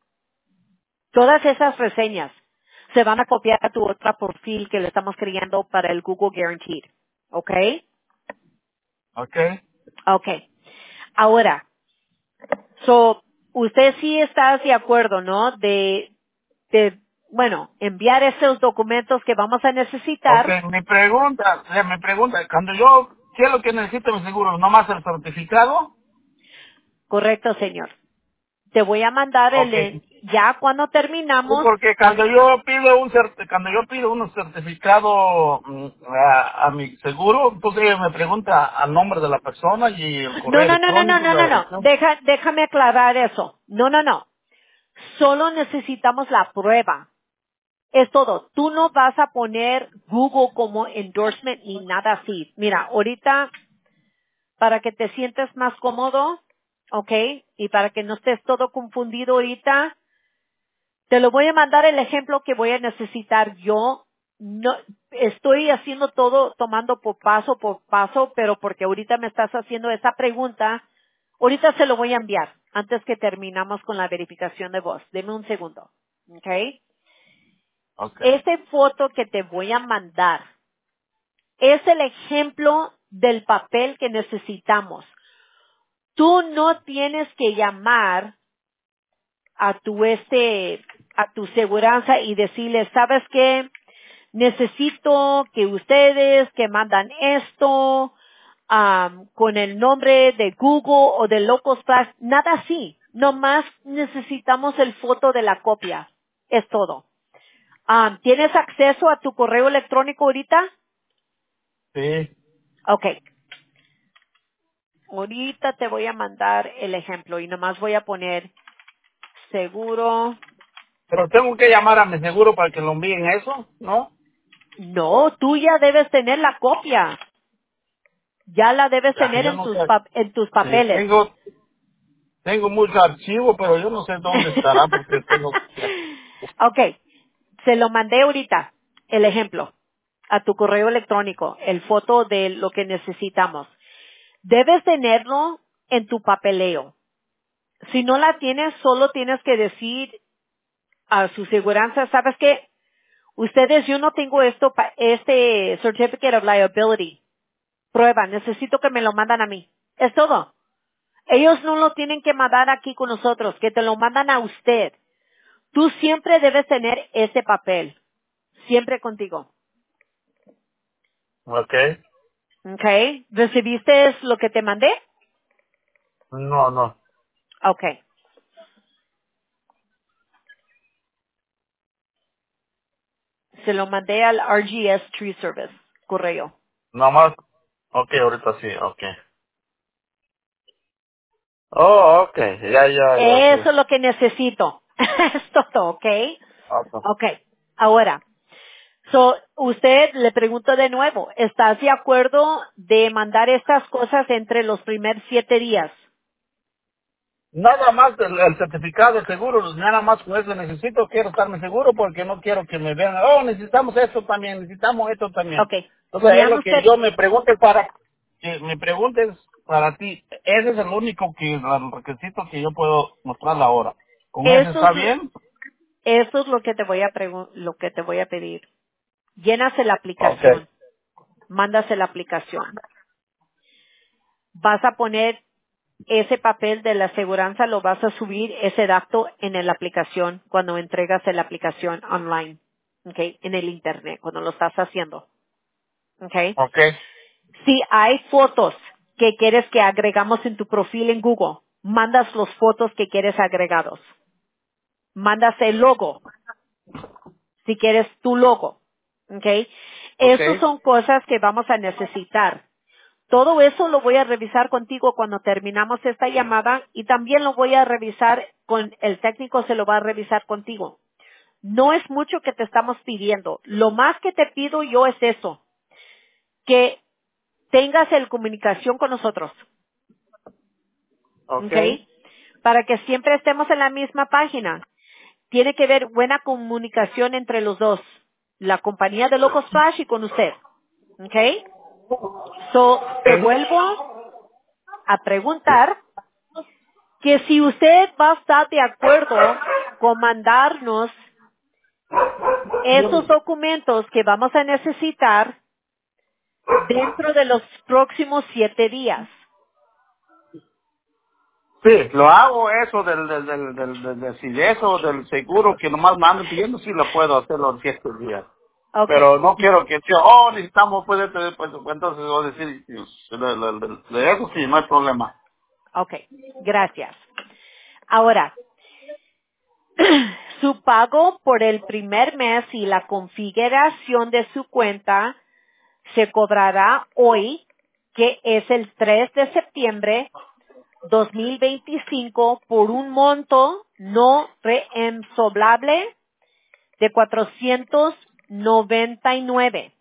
Todas esas reseñas se van a copiar a tu otra perfil que le estamos creando para el Google Guaranteed. ¿Ok? okay, Ok. Ahora, usted sí está de acuerdo, ¿no? Bueno, enviar esos documentos que vamos a necesitar. okay. Mi pregunta, cuando ¿qué es lo que necesito mi seguro? ¿Nomás el certificado? Correcto, señor. Te voy a mandar Okay. ya cuando Sí, terminamos. porque cuando yo pido un certificado a mi seguro, entonces ella me pregunta al nombre de la persona y el No, correo no, no, no, no, electrónico y no, la no, no. dirección. Déjame aclarar eso. No, no, no. Solo necesitamos la prueba. Es todo. Tú no vas a poner Google como endorsement ni nada así. Mira, ahorita, para que te sientas más cómodo, ¿ok? Y para que no estés todo confundido ahorita, te lo voy a mandar el ejemplo que voy a necesitar yo. No, estoy haciendo todo, tomando por paso, pero porque ahorita me estás haciendo esa pregunta, ahorita se lo voy a enviar antes que terminamos con la verificación de voz. Deme un segundo. ¿Ok? Okay. Esta foto que te voy a mandar es el ejemplo del papel que necesitamos. Tú no tienes que llamar a tu seguranza y decirle, ¿sabes qué? Necesito que ustedes que mandan esto con el nombre de Google o de Locosplash, nada así. Nomás necesitamos el foto de la copia. Es todo. ¿Tienes acceso a tu correo electrónico ahorita? Sí. Okay. Ahorita te voy a mandar el ejemplo y nomás voy a poner seguro. Pero tengo que llamar a mi seguro para que lo envíen eso, ¿no? No, tú ya debes tener la copia. Ya la debes Ay, tener yo en no tus, sé. en tus Sí, papeles. tengo mucho archivo, pero yo no sé dónde estará porque tengo... Okay. Se lo mandé ahorita, el ejemplo, a tu correo electrónico, el foto de lo que necesitamos. Debes tenerlo en tu papeleo. Si no la tienes, solo tienes que decir a su seguranza, ¿sabes qué? Ustedes, yo no tengo este Certificate of Liability. Prueba, necesito que me lo mandan a mí. Es todo. Ellos no lo tienen que mandar aquí con nosotros, que te lo mandan a usted. Tú siempre debes tener ese papel. Siempre contigo. Okay. ¿Ok? ¿Recibiste lo que te mandé? No, no. Ok. Se lo mandé al RGS Tree Service. Correo. Nomás... Okay, ahorita sí, okay. Oh, okay. Ya, sí. Eso es lo que necesito. Es todo, ¿ok? Okay. Ok. Ahora, usted le pregunto de nuevo, ¿estás de acuerdo de mandar estas cosas entre los primeros 7 días? Nada más el certificado de seguro, nada más con eso necesito, quiero estarme seguro porque no quiero que me vean, oh, necesitamos esto también, necesitamos esto también. Ok. Entonces es Vean lo que usted, yo que me preguntes para ti, ese es el único el requisito que yo puedo mostrar ahora. ¿Con eso eso está es, bien? eso es lo que te voy a lo que te voy a pedir. Llénase la Okay, aplicación. Mándase la aplicación. Vas a poner ese papel de la aseguranza, lo vas a subir ese dato en la aplicación cuando entregas la aplicación online, ¿ok? En el internet, cuando lo estás haciendo, ¿ok? okay, Si hay fotos que quieres que agregamos en tu perfil en Google, mandas los fotos que quieres agregados. Mandas el logo, si quieres tu logo, ¿ok? Esas okay, son cosas que vamos a necesitar. Todo eso lo voy a revisar contigo cuando terminamos esta llamada y también lo voy a revisar con el técnico, se lo va a revisar contigo. No es mucho que te estamos pidiendo. Lo más que te pido yo es eso, que tengas el comunicación con nosotros, ¿ok? okay, Para que siempre estemos en la misma página. Tiene que haber buena comunicación entre los dos, la compañía de Locos Flash y con usted, ¿ok? Te vuelvo a preguntar que si usted va a estar de acuerdo con mandarnos esos documentos que vamos a necesitar dentro de los próximos 7 días. sí, lo hago eso si de eso, del seguro que nomás me andan pidiendo, sí lo puedo hacer los 7 días. Okay, Pero no quiero que sea, oh, necesitamos, pues entonces voy a decir, de eso sí, no hay problema. okay, gracias. Ahora, su pago por el primer mes y la configuración de su cuenta se cobrará hoy, que es el 3 de septiembre 2025, por un monto no reembolsable de $499.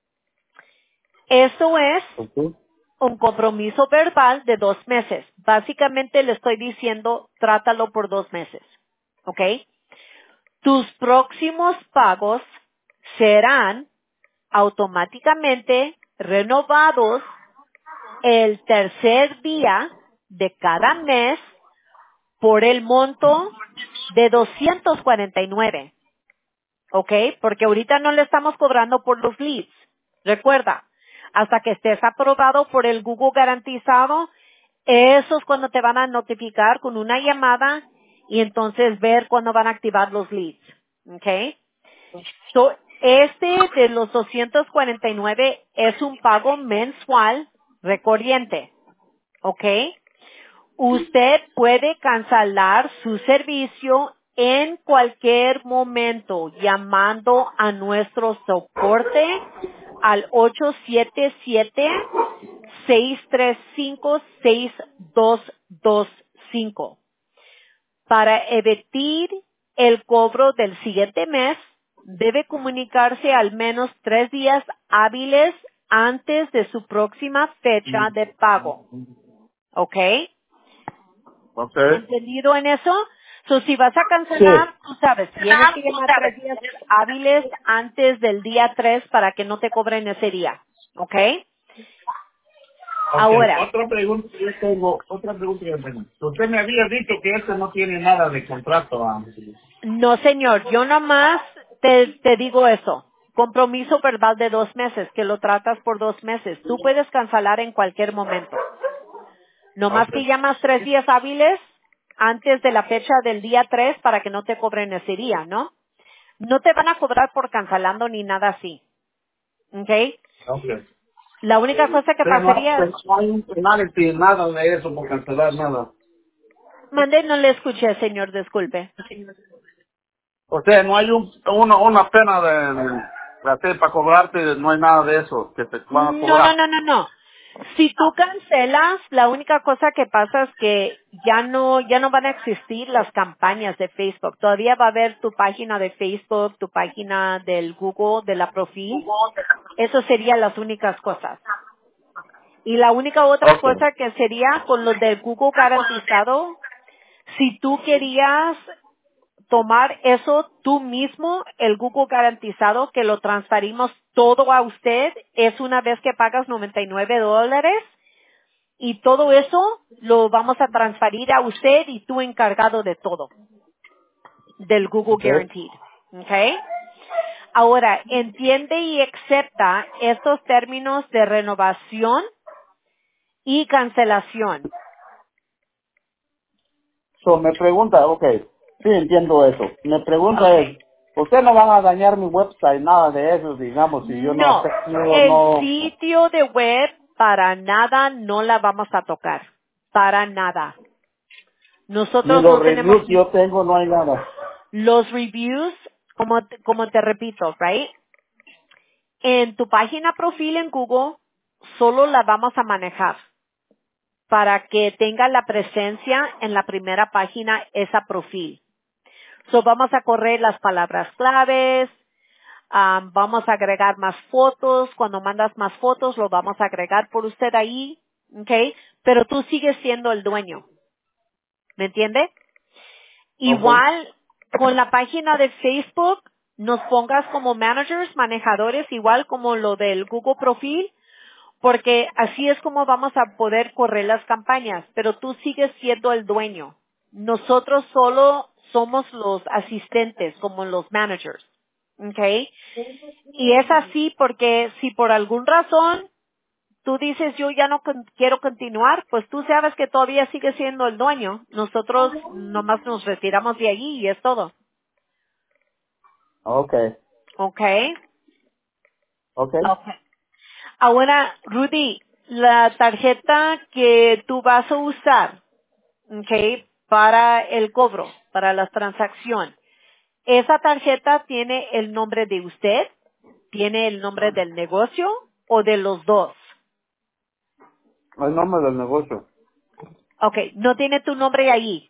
Eso es Ok. un compromiso verbal de 2 meses. Básicamente le estoy diciendo, trátalo por 2 meses. ¿Ok? Tus próximos pagos serán automáticamente renovados el tercer día de cada mes por el monto de 249. ¿Ok? Porque ahorita no le estamos cobrando por los leads. Recuerda, hasta que estés aprobado por el Google garantizado, eso es cuando te van a notificar con una llamada y entonces ver cuándo van a activar los leads. ¿Ok? So, este de los 249 es un pago mensual recurrente. ¿Ok? Usted puede cancelar su servicio en cualquier momento llamando a nuestro soporte al 877-635-6225. Para evitar el cobro del siguiente mes, debe comunicarse al menos 3 días hábiles antes de su próxima fecha de pago. ¿Ok? Ok. ¿Entendido en eso? So, si vas a Sí. cancelar, tú sabes, tienes que llamar 3 días hábiles antes del día 3 para que no te cobren ese día. ¿Ok? Ok, Ahora, otra pregunta que yo tengo, Usted me había dicho que este no tiene nada de contrato. no señor, yo nomás te digo eso. Compromiso verbal de 2 meses, que lo tratas por 2 meses. Tú puedes cancelar en cualquier momento. Nomás Ok. que llamas 3 días hábiles antes de la fecha del día 3 para que no te cobren ese día, ¿no? No te van a cobrar por cancelando ni nada así. ¿Ok? Ok. La única cosa que Pero pasaría, no hay un penalti, nada de eso por cancelar nada. mande, no le escuché, señor, disculpe. O sea, no hay una pena de hacer para cobrarte, no hay nada de eso que te van a No, no, cobrar. no, no, no. Si tú cancelas, la única cosa que pasa es que ya no van a existir las campañas de Facebook. Todavía va a haber tu página de Facebook, tu página del Google, de la profil. Eso serían las únicas cosas. Y la única otra Ok. cosa que sería con lo del Google garantizado, si tú querías tomar eso tú mismo, el Google garantizado, que lo transferimos todo a usted, es una vez que pagas $99 y todo eso lo vamos a transferir a usted y tú encargado de todo, del Google Ok. Guaranteed. ¿Ok? Ahora, entiende y acepta estos términos de renovación y cancelación. So, me pregunta, ok, sí entiendo eso. Me pregunta es, ¿usted no van a dañar mi website, nada de eso, digamos, si yo no No, acepto, el no, sitio de web para nada no la vamos a tocar. Para nada. ni Nosotros los no tenemos reviews que yo tengo, no hay nada. los reviews, como te repito, right? En tu página profil en Google, solo la vamos a manejar para que tenga la presencia en la primera página esa profil. So, vamos a correr las palabras claves, vamos a agregar más fotos. Cuando mandas más fotos, lo vamos a agregar por usted ahí, ¿ok? Pero tú sigues siendo el dueño, ¿me entiende? Ok. Igual, con la página de Facebook, nos pongas como managers, manejadores, igual como lo del Google Profil, porque así es como vamos a poder correr las campañas, pero tú sigues siendo el dueño. Nosotros solo somos los asistentes, como los managers, ¿ok? Y es así porque si por algún razón tú dices yo ya no quiero continuar, pues tú sabes que todavía sigues siendo el dueño. Nosotros nomás nos retiramos de allí y es todo. Ok. ¿Ok? Ok. Okay. Ahora, Rudy, la tarjeta que tú vas a usar, ¿ok? para el cobro, para la transacción. ¿Esa tarjeta tiene el nombre de usted? ¿Tiene el nombre del negocio o de los dos? El nombre del negocio. Okay, no tiene tu nombre ahí.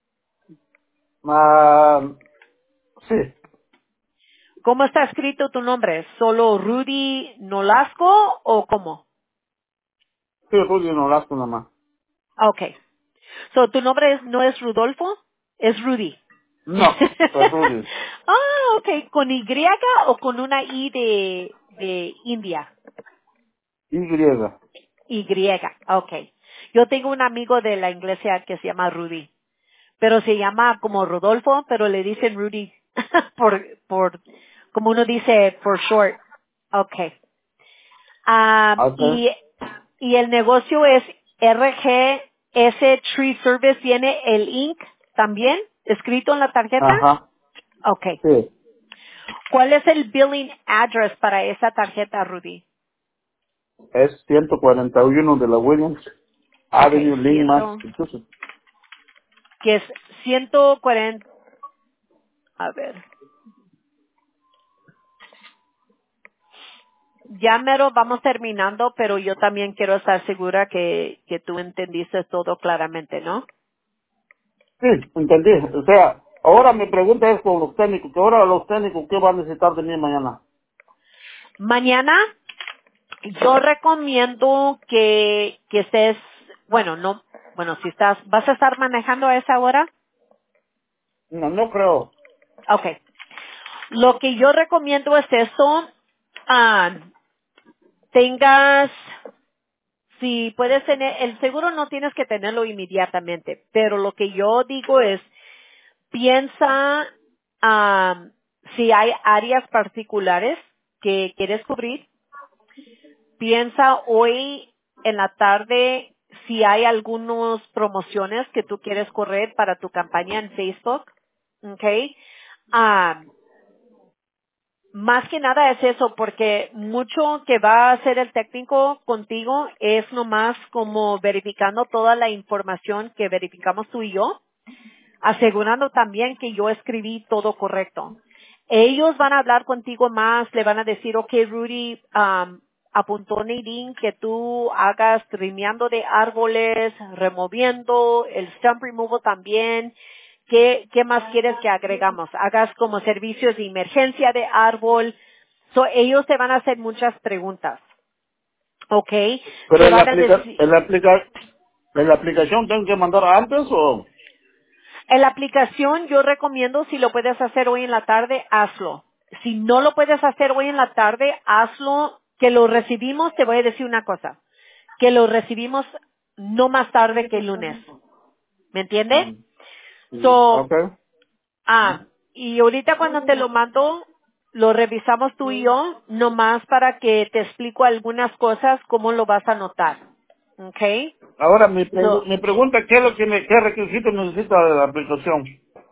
Ah, sí. ¿Cómo está escrito tu nombre? ¿Solo Rudy Nolasco o cómo? Sí, Rudy Nolasco nomás. Okay. So, ¿tu nombre no es Rudolfo? Es Rudy. No, es Rudy. Okay. ¿Con Y o con una I de India? Y. Y. Okay. Yo tengo un amigo de la iglesia que se llama Rudy, pero se llama como Rodolfo, pero le dicen Rudy por, como uno dice, for short. Okay. Ok. Y el negocio es RGS Tree Service, ¿tiene el Inc. también escrito en la tarjeta? Ajá. Okay. Sí. ¿Cuál es el billing address para esa tarjeta, Rudy? Es 141 de la Williams Okay, Avenue, Lynn, Massachusetts. que es 140, a ver, ya mero vamos terminando, pero yo también quiero estar segura que tú entendiste todo claramente, ¿no? Sí, entendí. O sea, ahora mi pregunta es con los técnicos. Que ahora los técnicos, ¿qué van a necesitar de mí mañana? Mañana yo recomiendo que estés, bueno, no, bueno, si estás, ¿vas a estar manejando a esa hora? No, no creo. Okay. Lo que yo recomiendo es eso, ah, tengas, si puedes tener, el seguro no tienes que tenerlo inmediatamente, pero lo que yo digo es, piensa, ah, si hay áreas particulares que quieres cubrir, piensa hoy en la tarde si hay algunas promociones que tú quieres correr para tu campaña en Facebook, ¿ok? Ah, más que nada es eso, porque mucho que va a hacer el técnico contigo es nomás como verificando toda la información que verificamos tú y yo, asegurando también que yo escribí todo correcto. Ellos van a hablar contigo más, le van a decir, ok, Rudy, apuntó Nadine que tú hagas trimeando de árboles, removiendo, el stump removal también. ¿Qué más quieres que agregamos? Hagas como servicios de emergencia de árbol. So, ellos te van a hacer muchas preguntas. Ok. Pero Te van a decir, en la aplicación tengo que mandar antes o... en la aplicación yo recomiendo si lo puedes hacer hoy en la tarde, hazlo. Si no lo puedes hacer hoy en la tarde, hazlo. Que lo recibimos, te voy a decir una cosa. Que lo recibimos no más tarde que el lunes. ¿Me entiendes? Mm, So, ok. y ahorita cuando te lo mando, lo revisamos tú y yo, nomás para que te explico algunas cosas, cómo lo vas a anotar. ¿Ok? Ahora So, mi pregunta, ¿qué es lo que qué requisito necesita de la aplicación?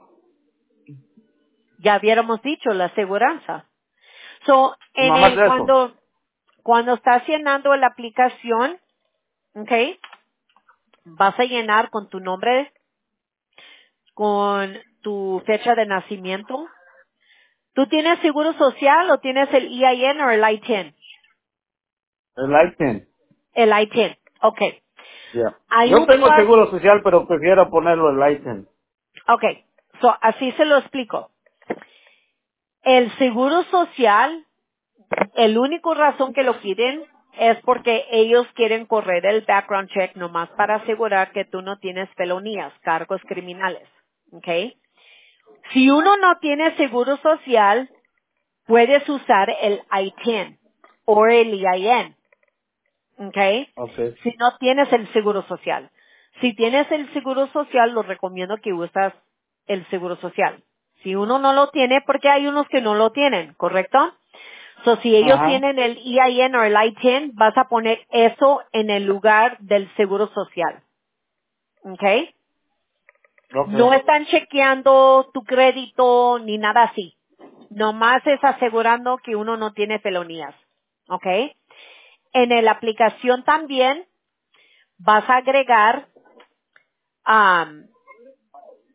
ya hubiéramos dicho la aseguranza. So, Nada más eso. cuando estás llenando la aplicación, ¿ok? Vas a llenar con tu nombre, con tu fecha de nacimiento. ¿Tú tienes seguro social o tienes el EIN o el ITIN? El item. El ITIN. Ok. Ya. Hay Yo un tengo pas, seguro social, pero prefiero ponerlo el item. ok. So, así se lo explico. El seguro social, el único razón que lo piden es porque ellos quieren correr el background check nomás para asegurar que tú no tienes felonías, cargos criminales. ¿Ok? Si uno no tiene seguro social, puedes usar el ITIN o el EIN. ¿Ok? Ok. Si no tienes el seguro social. Si tienes el seguro social, lo recomiendo que usas el seguro social. Si uno no lo tiene, porque hay unos que no lo tienen, ¿correcto? So, si ellos Ajá. tienen el EIN o el ITIN, vas a poner eso en el lugar del seguro social. ¿Ok? Ok. No están chequeando tu crédito ni nada así. Nomás es asegurando que uno no tiene felonías. ¿Ok? En la aplicación también vas a agregar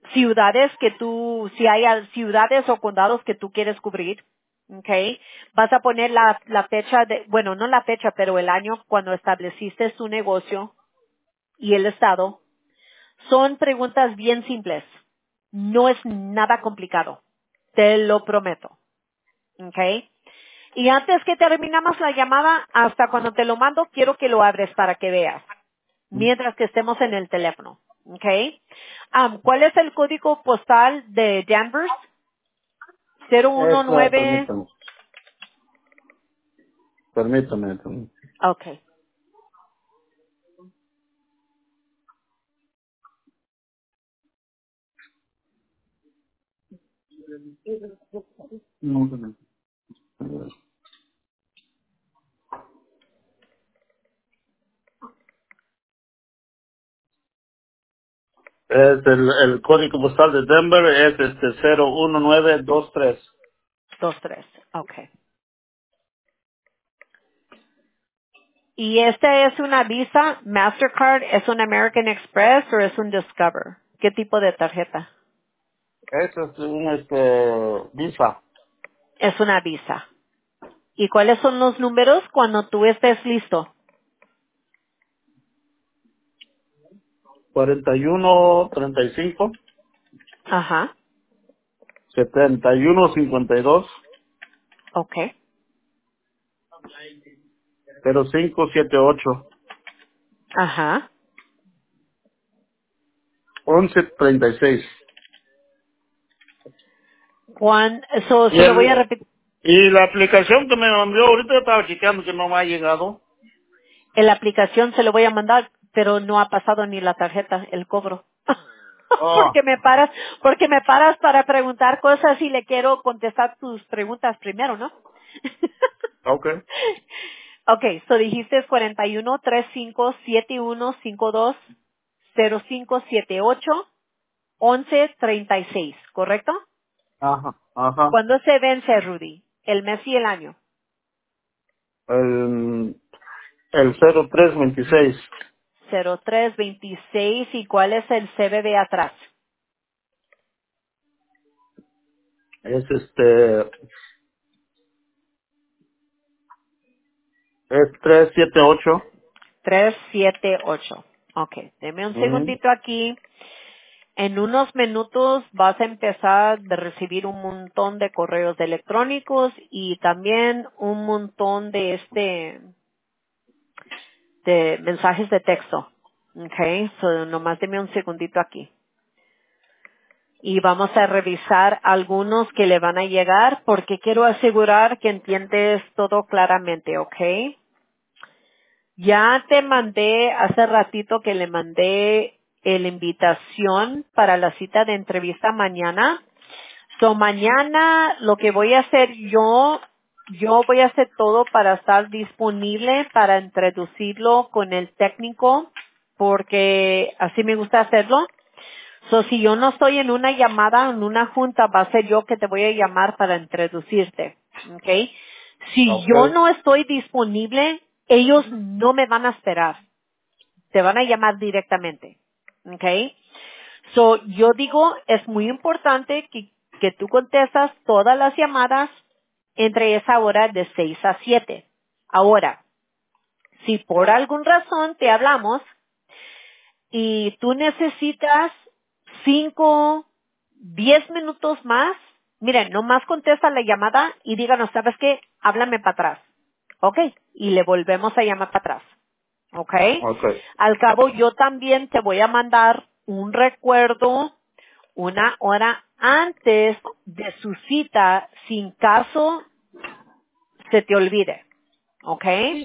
ciudades si hay ciudades o condados que tú quieres cubrir, okay, vas a poner la fecha bueno, no la fecha, pero el año cuando estableciste tu negocio y el estado. Son preguntas bien simples. No es nada complicado. Te lo prometo. Okay. Y antes que terminamos la llamada, hasta cuando te lo mando, quiero que lo abres para que veas. Mientras que estemos en el teléfono. Okay. ¿Cuál es el código postal de Danvers? Permítame. 019. Permítame. Okay. No, no. Es el código postal de Denver es 01923. 23. Okay. ¿Y esta es una Visa, Mastercard, es un American Express o es un Discover? ¿Qué tipo de tarjeta? Eso es un Visa. Es una Visa. ¿Y cuáles son los números cuando tú estés listo? 4135 Ajá. 7152 Okay. 0578 Ajá. 1136. Y Se lo voy a repetir. la aplicación que me envió ahorita yo estaba chequeando que no me ha llegado. En la aplicación se lo voy a mandar, pero no ha pasado ni la tarjeta, el cobro. Oh, Porque me paras para preguntar cosas y le quiero contestar tus preguntas primero, ¿no? okay. Okay, so dijiste 41-35-71-52-0578-1136, ¿correcto? Ajá. ¿Cuándo se vence, Rudy? El mes y el año. El 0326 0326, ¿y cuál es el CVV atrás? es es 378. 378. Okay, deme un Ujú. segundito aquí. En unos minutos vas a empezar a recibir un montón de correos electrónicos y también un montón de mensajes de texto. Okay, so nomás deme un segundito aquí. Y vamos a revisar algunos que le van a llegar porque quiero asegurar que entiendes todo claramente, ¿ok? Ya te mandé hace ratito que le mandé la invitación para la cita de entrevista mañana. So mañana lo que voy a hacer yo voy a hacer todo para estar disponible para introducirlo con el técnico porque así me gusta hacerlo. So, si yo no estoy en una llamada, en una junta, va a ser yo que te voy a llamar para introducirte. ¿Ok? Si yo Okay. no estoy disponible, ellos no me van a esperar. Te van a llamar directamente. ¿Ok? So, yo digo, es muy importante que tú contestas todas las llamadas entre esa hora de 6 a 7. Ahora, si por alguna razón te hablamos y tú necesitas 5, 10 minutos más, miren, nomás contesta la llamada y díganos, ¿sabes qué? Háblame para atrás. ¿Ok? Y le volvemos a llamar para atrás. ¿Ok? Okay. Al cabo, yo también te voy a mandar un recuerdo una hora antes de su cita, sin caso se te olvide. ¿Ok?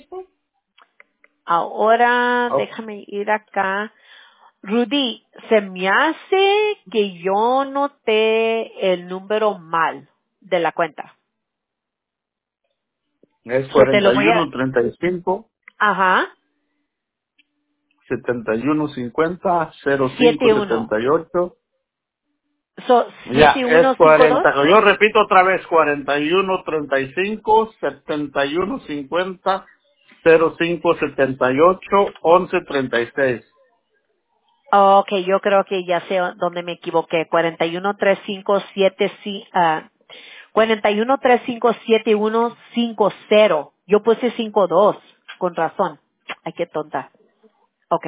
Ahora, Oh, déjame ir acá. Rudy, se me hace que yo noté el número mal de la cuenta. es So te lo voy a, 4135 ajá, 7150 71. 0578. So, Ya, es 7152. 40. Yo repito otra vez, 4135 7150 0578 1136. Ok, yo creo que ya sé dónde me equivoqué. 41357150. Yo puse 52, con razón. Ay, qué tonta. Ok.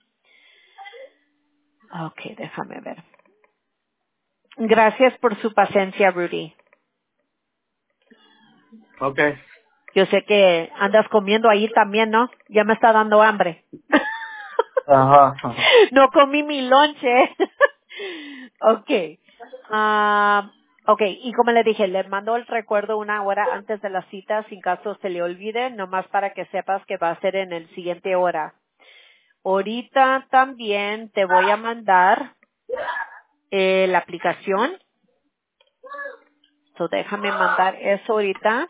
Ok, déjame ver. Gracias por su paciencia, Rudy. Okay. Yo sé que andas comiendo ahí también, ¿no? Ya me está dando hambre. Ajá. Ajá. No comí mi lonche. Okay. Okay, y como le dije, le mando el recuerdo una hora antes de la cita, sin caso se le olvide, nomás para que sepas que va a ser en el siguiente hora. Ahorita también te voy a mandar la aplicación. So déjame mandar eso ahorita.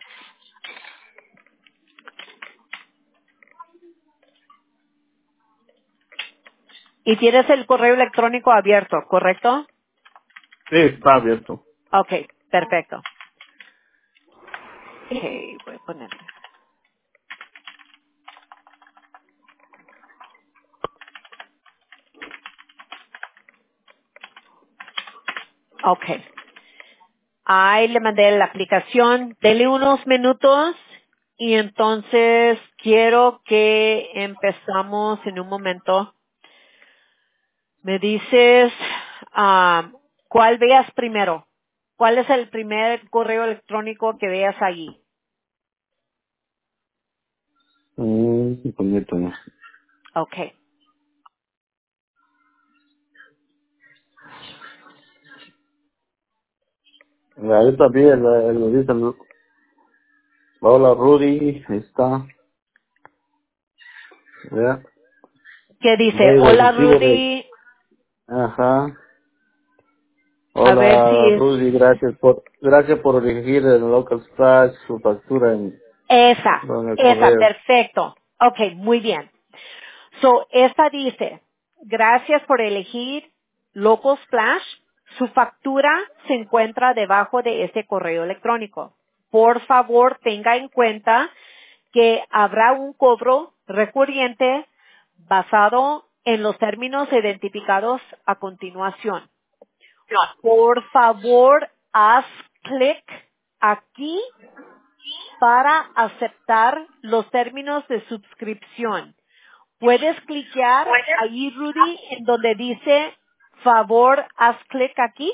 Y tienes el correo electrónico abierto, ¿correcto? Sí, está abierto. Okay, perfecto. Okay, voy a ponerle. Okay. Ahí le mandé la aplicación. Dele unos minutos y entonces quiero que empezamos en un momento. Me dices, ¿cuál veas primero? ¿Cuál es el primer correo electrónico que veas allí? Permítame. Okay. Ahorita vi dice hola Rudy, ahí está. Ya. ¿Qué dice? Ve, Hola recibo de, Rudy. ajá. A ver si Hola es Rudy, gracias por elegir el Local Splash, su factura en el esa, correo. perfecto. Okay, muy bien. So, esta dice, gracias por elegir Local Splash. Su factura se encuentra debajo de ese correo electrónico. Por favor, tenga en cuenta que habrá un cobro recurrente basado en los términos identificados a continuación. Por favor, haz clic aquí para aceptar los términos de suscripción. Puedes clicar ahí, Rudy, en donde dice, favor, haz clic aquí.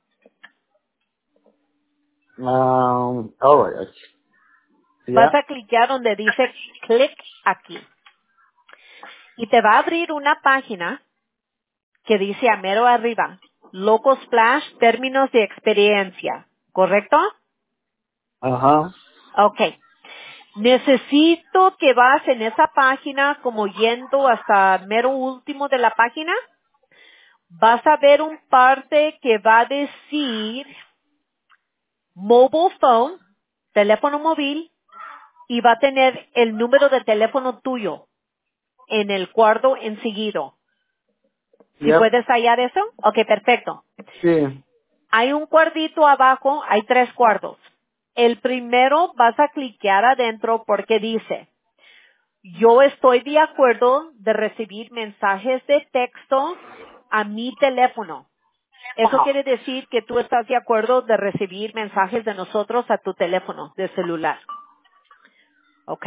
Alright. Vas Ya. a clicar donde dice clic aquí. Y te va a abrir una página que dice a mero arriba, Loco Splash, términos de experiencia. ¿Correcto? Ajá. Ok. Necesito que vas en esa página como yendo hasta mero último de la página. Vas a ver un parte que va a decir mobile phone, teléfono móvil, y va a tener el número de teléfono tuyo en el cuadro enseguido. ¿Si Yep. puedes hallar eso? Ok, perfecto. Sí. Hay un cuadrito abajo, hay 3 cuadros. El primero vas a cliquear adentro porque dice, yo estoy de acuerdo de recibir mensajes de texto a mi teléfono. Eso quiere decir que tú estás de acuerdo de recibir mensajes de nosotros a tu teléfono de celular. ¿Ok?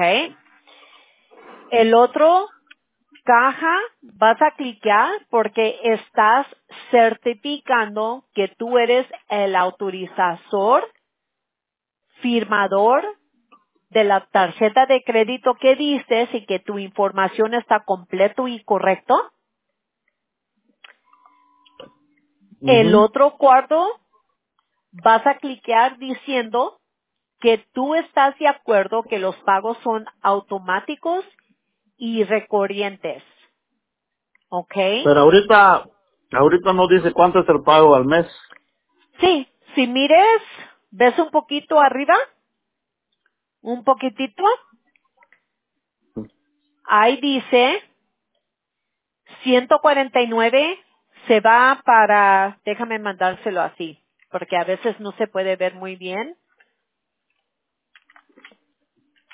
El otro caja vas a clicar porque estás certificando que tú eres el autorizador, firmador de la tarjeta de crédito que dices y que tu información está completo y correcto. El Mhm. otro cuarto vas a clicar diciendo que tú estás de acuerdo que los pagos son automáticos y recurrentes. ¿Ok? Pero ahorita no dice cuánto es el pago al mes. Sí, si mires, ves un poquito arriba, un poquitito, ahí dice 149 se va para, déjame mandárselo así, porque a veces no se puede ver muy bien.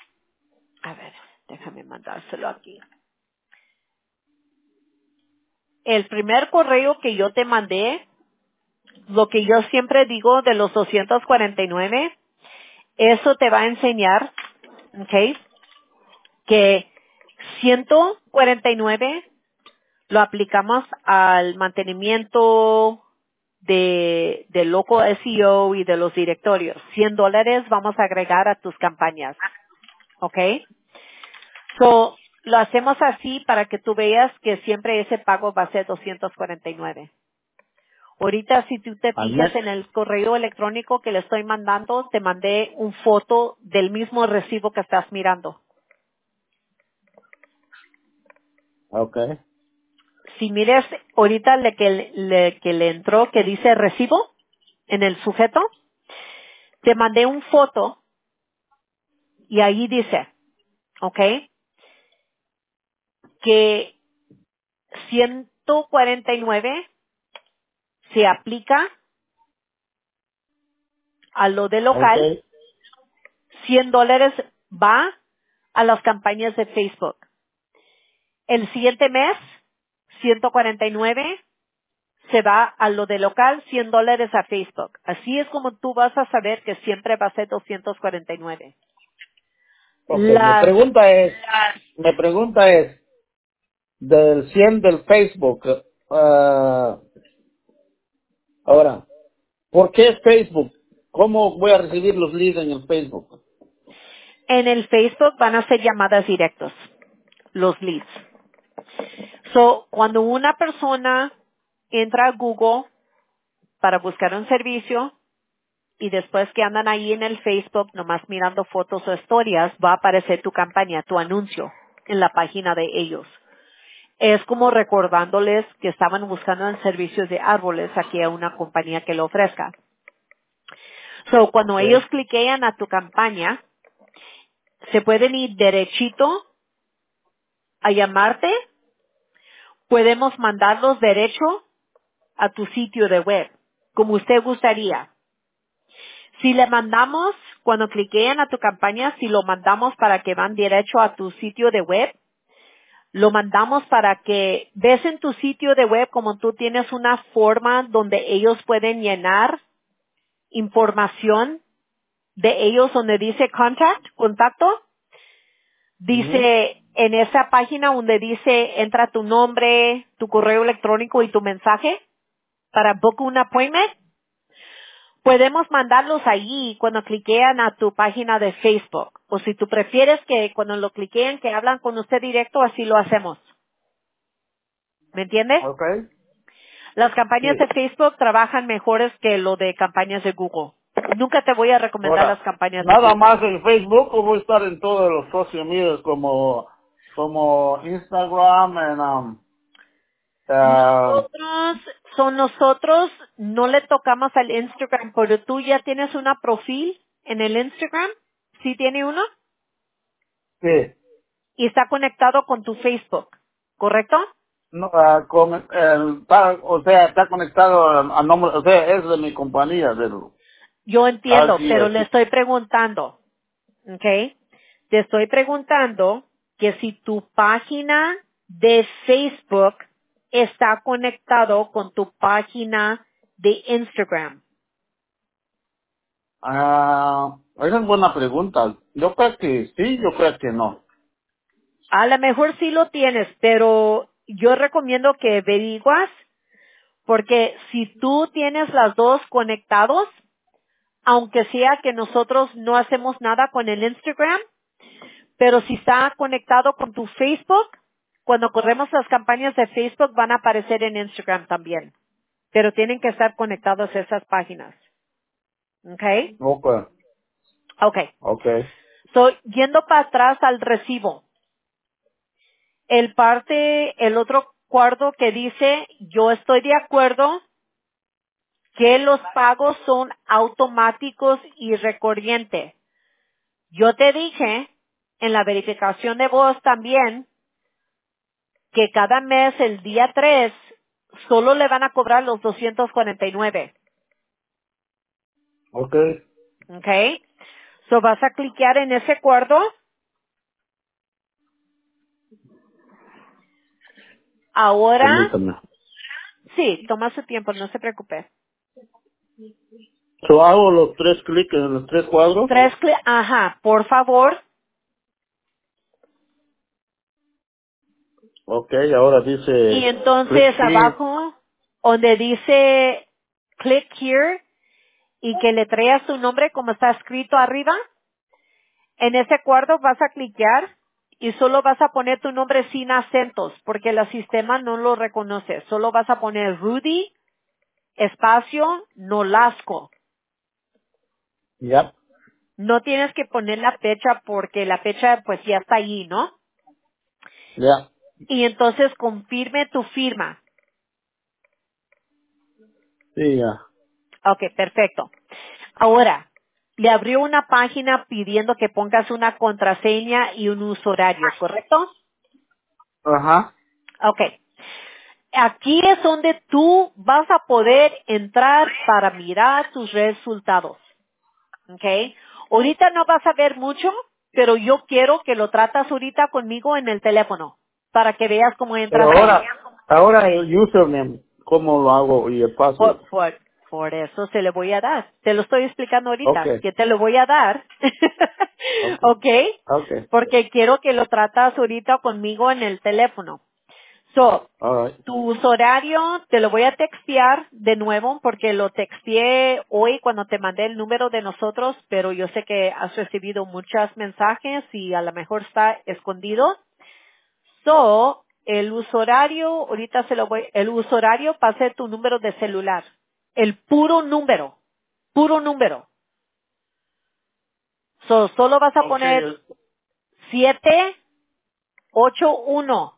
A ver, déjame mandárselo aquí. el primer correo que yo te mandé, lo que yo siempre digo de los 249, eso te va a enseñar, ¿ok? Que 149 lo aplicamos al mantenimiento del local SEO y de los directorios. $100 vamos a agregar a tus campañas, ¿ok? So, lo hacemos así para que tú veas que siempre ese pago va a ser 249. Ahorita, si tú te Al fijas mes. en el correo electrónico que le estoy mandando, te mandé un foto del mismo recibo que estás mirando. Ok. Si mires ahorita que le entró que dice recibo en el sujeto, te mandé un foto y ahí dice, ¿ok? Que 149 se aplica a lo de Ok. local, $100 va a las campañas de Facebook. El siguiente mes, 149 se va a lo de local, $100 a Facebook. Así es como tú vas a saber que siempre va a ser 249. Ok, mi pregunta es, del 100 del Facebook, ahora, ¿por qué Facebook? ¿Cómo voy a recibir los leads en el Facebook? En el Facebook van a ser llamadas directas, los leads. So, cuando una persona entra a Google para buscar un servicio y después que andan ahí en el Facebook nomás mirando fotos o historias, va a aparecer tu campaña, tu anuncio en la página de ellos. Es como recordándoles que estaban buscando en servicios de árboles aquí a una compañía que lo ofrezca. So, cuando Ok. ellos cliquean a tu campaña, se pueden ir derechito a llamarte, podemos mandarlos derecho a tu sitio de web, como usted gustaría. Si le mandamos, cuando cliquean a tu campaña, si lo mandamos para que van derecho a tu sitio de web, lo mandamos para que ves en tu sitio de web como tú tienes una forma donde ellos pueden llenar información de ellos donde dice contacto, Ujú. dice en esa página donde dice entra tu nombre, tu correo electrónico y tu mensaje para book un appointment. Podemos mandarlos allí cuando cliquean a tu página de Facebook. O si tú prefieres que cuando lo cliqueen que hablan con usted directo, así lo hacemos. ¿Me entiende? Ok. Las campañas Sí. de Facebook trabajan mejores que lo de campañas de Google. Nunca te voy a recomendar las Ahora, campañas de nada Google. más en Facebook o voy a estar en todos los social medios como Instagram Nosotros no le tocamos al Instagram, pero tú ya tienes una profil en el Instagram, sí tiene uno, sí. y está conectado con tu Facebook, ¿correcto? No, o sea, está conectado a nombre, o sea, es de mi compañía, del Yo entiendo, pero le RGS. estoy preguntando, ¿ok? Te estoy preguntando que si tu página de Facebook está conectado con tu página de Instagram. Esa es buena pregunta. Yo creo que sí, yo creo que no. A lo mejor sí lo tienes, pero yo recomiendo que averiguas, porque si tú tienes las dos conectados, aunque sea que nosotros no hacemos nada con el Instagram, pero si está conectado con tu Facebook, cuando corremos las campañas de Facebook van a aparecer en Instagram también. Pero tienen que estar conectados a esas páginas. ¿Ok? Ok, Ok. ok. So, yendo para atrás al recibo. El otro cuadro que dice, yo estoy de acuerdo que los pagos son automáticos y recurrentes. Yo te dije en la verificación de voz también que cada mes, el día 3 solo le van a cobrar los 249. Ok. ¿Ok? So vas a cliquear en ese cuadro. Ahora Permítame. Sí, toma su tiempo, no se preocupe. So, hago los 3 clics en los 3 cuadros. Ajá, por favor. Ok, ahora Y dice click entonces here. abajo, donde dice click here y que le traigas tu nombre como está escrito arriba, en ese cuadro vas a cliquear y solo vas a poner tu nombre sin acentos porque el sistema no lo reconoce. Solo vas a poner Rudy, espacio, Nolasco. Yep. No tienes que poner la fecha porque la fecha pues ya está allí, ¿no? Ya. Y entonces confirme tu firma. Sí, ya. Ok, perfecto. Ahora, le abrió una página pidiendo que pongas una contraseña y un uso horario, ¿correcto? Ajá. Ok. Aquí es donde tú vas a poder entrar para mirar tus resultados. ¿Ok? Ahorita no vas a ver mucho, pero yo quiero que lo tratas ahorita conmigo en el teléfono para que veas cómo Pero entras ahí. ahora el username, ¿cómo lo hago? Y el password. Por, por, por eso se le voy a dar. Te lo estoy explicando ahorita, Okay. que te lo voy a dar. Okay. ¿Ok? Okay. Porque quiero que lo tratas ahorita conmigo en el teléfono. So, All right. tu horario te lo voy a textear de nuevo porque lo texteé hoy cuando te mandé el número de nosotros, pero yo sé que has recibido muchos mensajes y a lo mejor está escondido. So, el usuario, ahorita el usuario pase tu número de celular. El puro número. Puro número. So, solo vas a Okay. poner 781.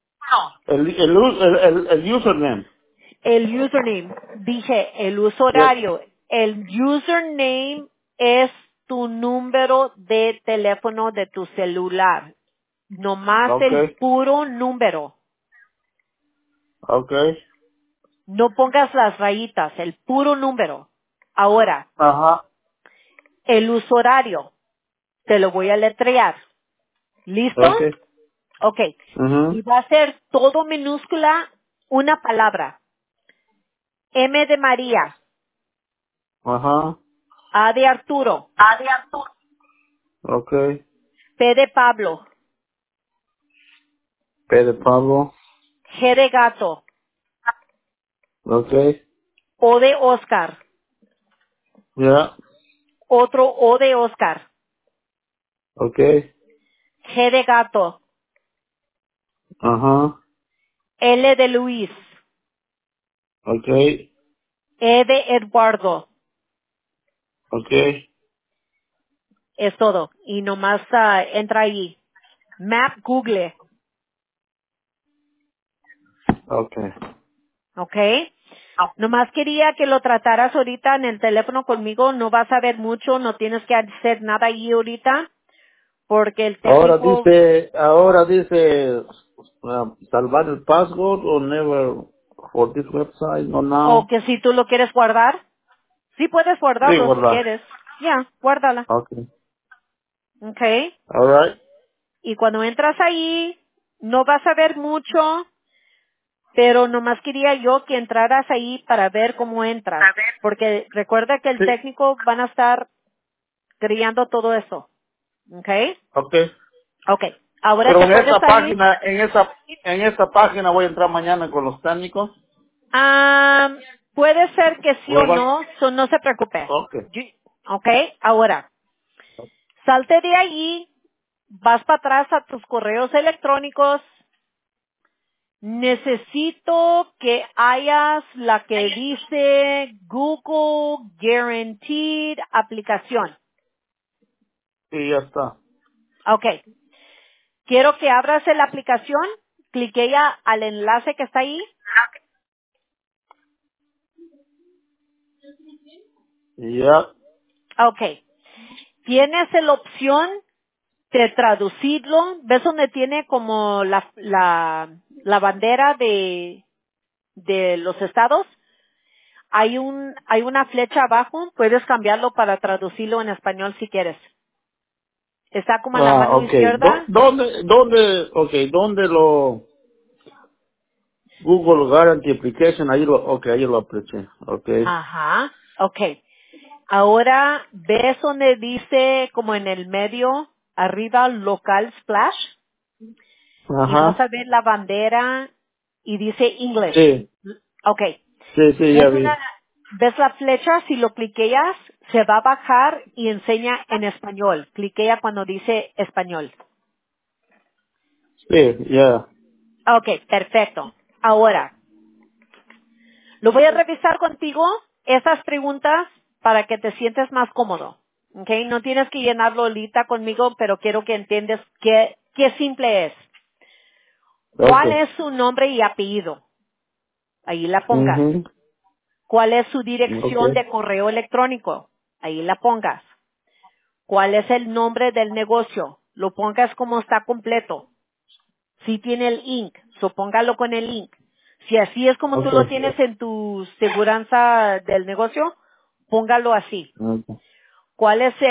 El username. El username. Dije, el Yep. usuario. El username es tu número de teléfono de tu celular. Nomás el Okay. puro número. Okay. No pongas las rayitas, el puro número. Ahora, Ajá. el usuario, te lo voy a letrear. ¿Listo? Okay. Ok. Y Mhm. va a ser todo minúscula, una palabra. M de María, Ajá. A de Arturo, Okay. P de Pablo, P de Pablo. G de gato, Okay. O de Oscar, Ya. otro O de Oscar, Okay. G de gato, Ajá. L de Luis, Okay. E de Eduardo. Okay. Es todo. Y nomás entra ahí. Map Google. Okay. ¿Ok? Nomás quería que lo trataras ahorita en el teléfono conmigo. No vas a ver mucho, no tienes que hacer nada ahí ahorita, porque el técnico, Ahora dice, salvar el password o never for this website, no o now. que si tú lo quieres guardar, sí puedes Sí, guardarlo si verdad. quieres. Ya, guárdala. Okay. ¿Ok? All right. Y cuando entras ahí, no vas a ver mucho, pero nomás quería yo que entraras ahí para ver cómo entras. Porque recuerda que el Sí. técnico van a estar creando todo eso. ¿Ok? Okay. Ok. Ahora Pero te puedes salir. en esta página voy a entrar mañana con los técnicos. Ah, puede ser que sí o Prueba. no, so no se preocupe. Okay. Ok. Ahora, salte de allí, vas para atrás a tus correos electrónicos. Necesito que hayas la que dice Google Guaranteed aplicación. Sí, ya está. Ok. Quiero que abras la aplicación, clique ya al enlace que está ahí. Ya. Ok. Tienes la opción de traducirlo. ¿Ves donde tiene como la bandera de los estados? Hay una flecha abajo. Puedes cambiarlo para traducirlo en español si quieres. Está como en la mano Okay. izquierda. ¿Dónde lo Google Guarantee Application, ahí lo apreté. Okay. Ajá. Okay. Ahora, ¿ves donde dice como en el medio, arriba, local splash? Y vas Ajá. a ver la bandera y dice English. Sí, Okay. sí, ya vi. ¿Ves la flecha? Si lo cliqueas, se va a bajar y enseña en español. Cliquea cuando dice español. Sí, ya. Okay, perfecto. Ahora, lo voy a revisar contigo, esas preguntas, para que te sientes más cómodo. Okay, no tienes que llenarlo ahorita conmigo, pero quiero que entiendas qué simple es. ¿Cuál Okay. es su nombre y apellido? Ahí la pongas. Mhm. ¿Cuál es su dirección Okay. de correo electrónico? Ahí la pongas. ¿Cuál es el nombre del negocio? Lo pongas como está completo. Si tiene el Inc., póngalo con el Inc. Si así es como tú lo Okay. tienes en tu seguranza del negocio, póngalo así. Okay. ¿Cuál es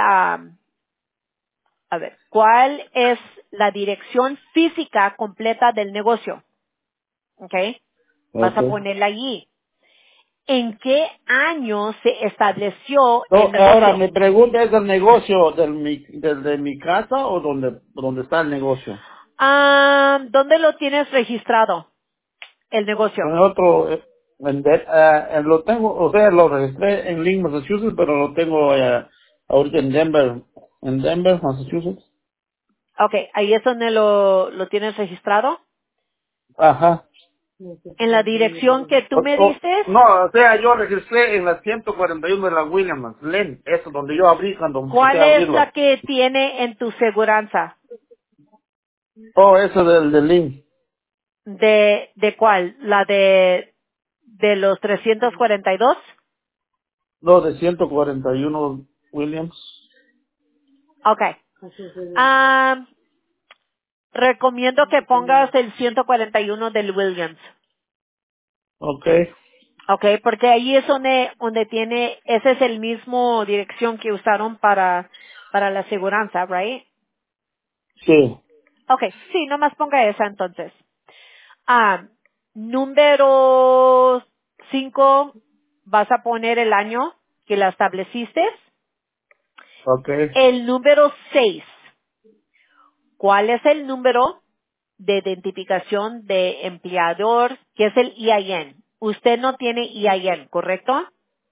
cuál es la dirección física completa del negocio? ¿Ok? Vas a Okay. ponerla allí. ¿En qué año se estableció No, el ahora negocio? mi pregunta es del negocio de mi casa o donde está el negocio. ¿Dónde lo tienes registrado, el negocio? En otro, lo tengo, o sea, lo registré en Lynn, Massachusetts, pero lo tengo ahorita en Denver, Massachusetts. Ok, ahí es donde lo tienes registrado. Ajá. En la dirección que tú me diste, No, o sea, yo registré en la 141 de la Williams, Lynn, eso donde yo abrí cuando empecé ¿cuál a es la abrirlo. que tiene en tu seguranza? Oh, eso de Lynn. ¿De cuál? ¿La de los 342? No, de 141 Williams. Ok. Ah, recomiendo que pongas el 141 del Williams. Okay. Ok, porque ahí es donde tiene, ese es el mismo dirección que usaron para la aseguranza, right? Sí. Ok, sí, nomás ponga esa entonces. Ah, número 5, vas a poner el año que la estableciste. Okay. El número 6, ¿cuál es el número de identificación de empleador, que es el EIN? Usted no tiene EIN, ¿correcto?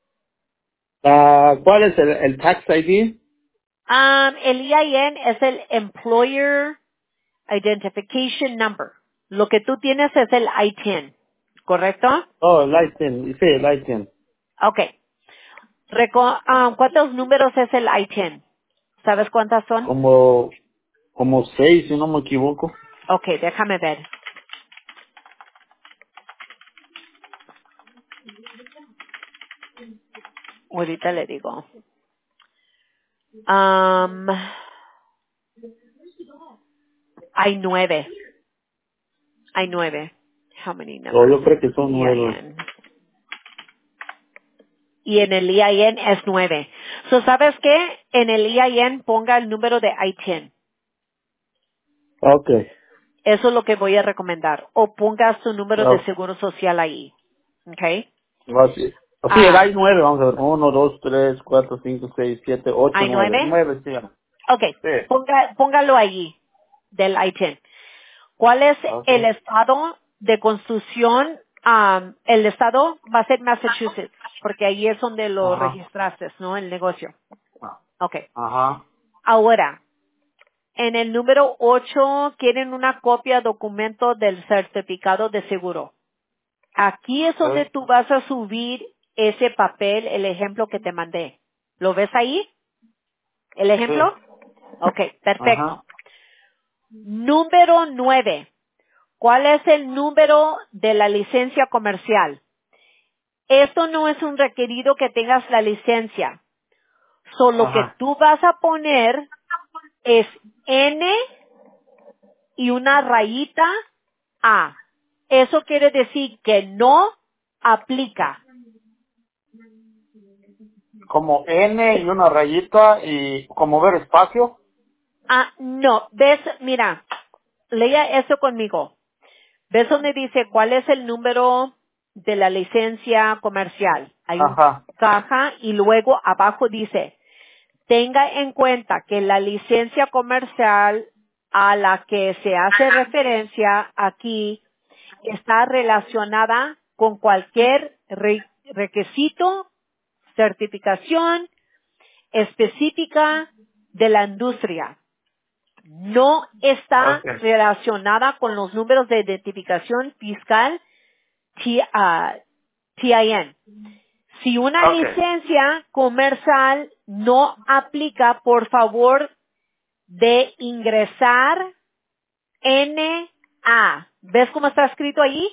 ¿Cuál es el tax ID? El EIN es el Employer Identification Number. Lo que tú tienes es el ITIN, ¿correcto? Oh, el ITIN, sí, el ITIN. Ok. ¿Cuántos números es el ITIN? ¿Sabes cuántas son? Como, como 6, si no me equivoco. Ok, déjame ver. Ahorita le digo. Um, hay 9. Hay 9. How many O numbers yo creo in que son 9. EIN? Y en el EIN es 9. So, ¿sabes qué? En el EIN ponga el número de ITIN. Okay. Eso es lo que voy a recomendar. O ponga su número de Ah, seguro social ahí. ¿Ok? Así, así era, Ah, hay 9, vamos a ver. 1, 2, 3, 4, 5, 6, 7, 8, ¿hay 9. 9? 9, sí. Ok. Sí. Póngalo allí, del ITIN. ¿Cuál es el Okay. estado de construcción? El estado va a ser Massachusetts, porque ahí es donde lo Ajá. registraste, ¿no? El negocio. Ah, Ok. ajá. Ahora, en el número 8 quieren una copia documento del certificado de seguro. Aquí es donde Okay. tú vas a subir ese papel, el ejemplo que te mandé. ¿Lo ves ahí? ¿El ejemplo? Sí. Ok, perfecto. Ajá. Número 9. ¿Cuál es el número de la licencia comercial? Esto no es un requerido que tengas la licencia. Solo que Ajá. tú vas a poner es N y una rayita A. Eso quiere decir que no aplica. Como N y una rayita y como ver espacio. No, ves, mira, lea eso conmigo. ¿Ves donde dice cuál es el número de la licencia comercial? Hay una Ajá. caja y luego abajo dice, tenga en cuenta que la licencia comercial a la que se hace referencia aquí está relacionada con cualquier requisito, certificación específica de la industria. No está Okay. relacionada con los números de identificación fiscal TIN. Si una Okay. licencia comercial no aplica, por favor, de ingresar NA. ¿Ves cómo está escrito ahí?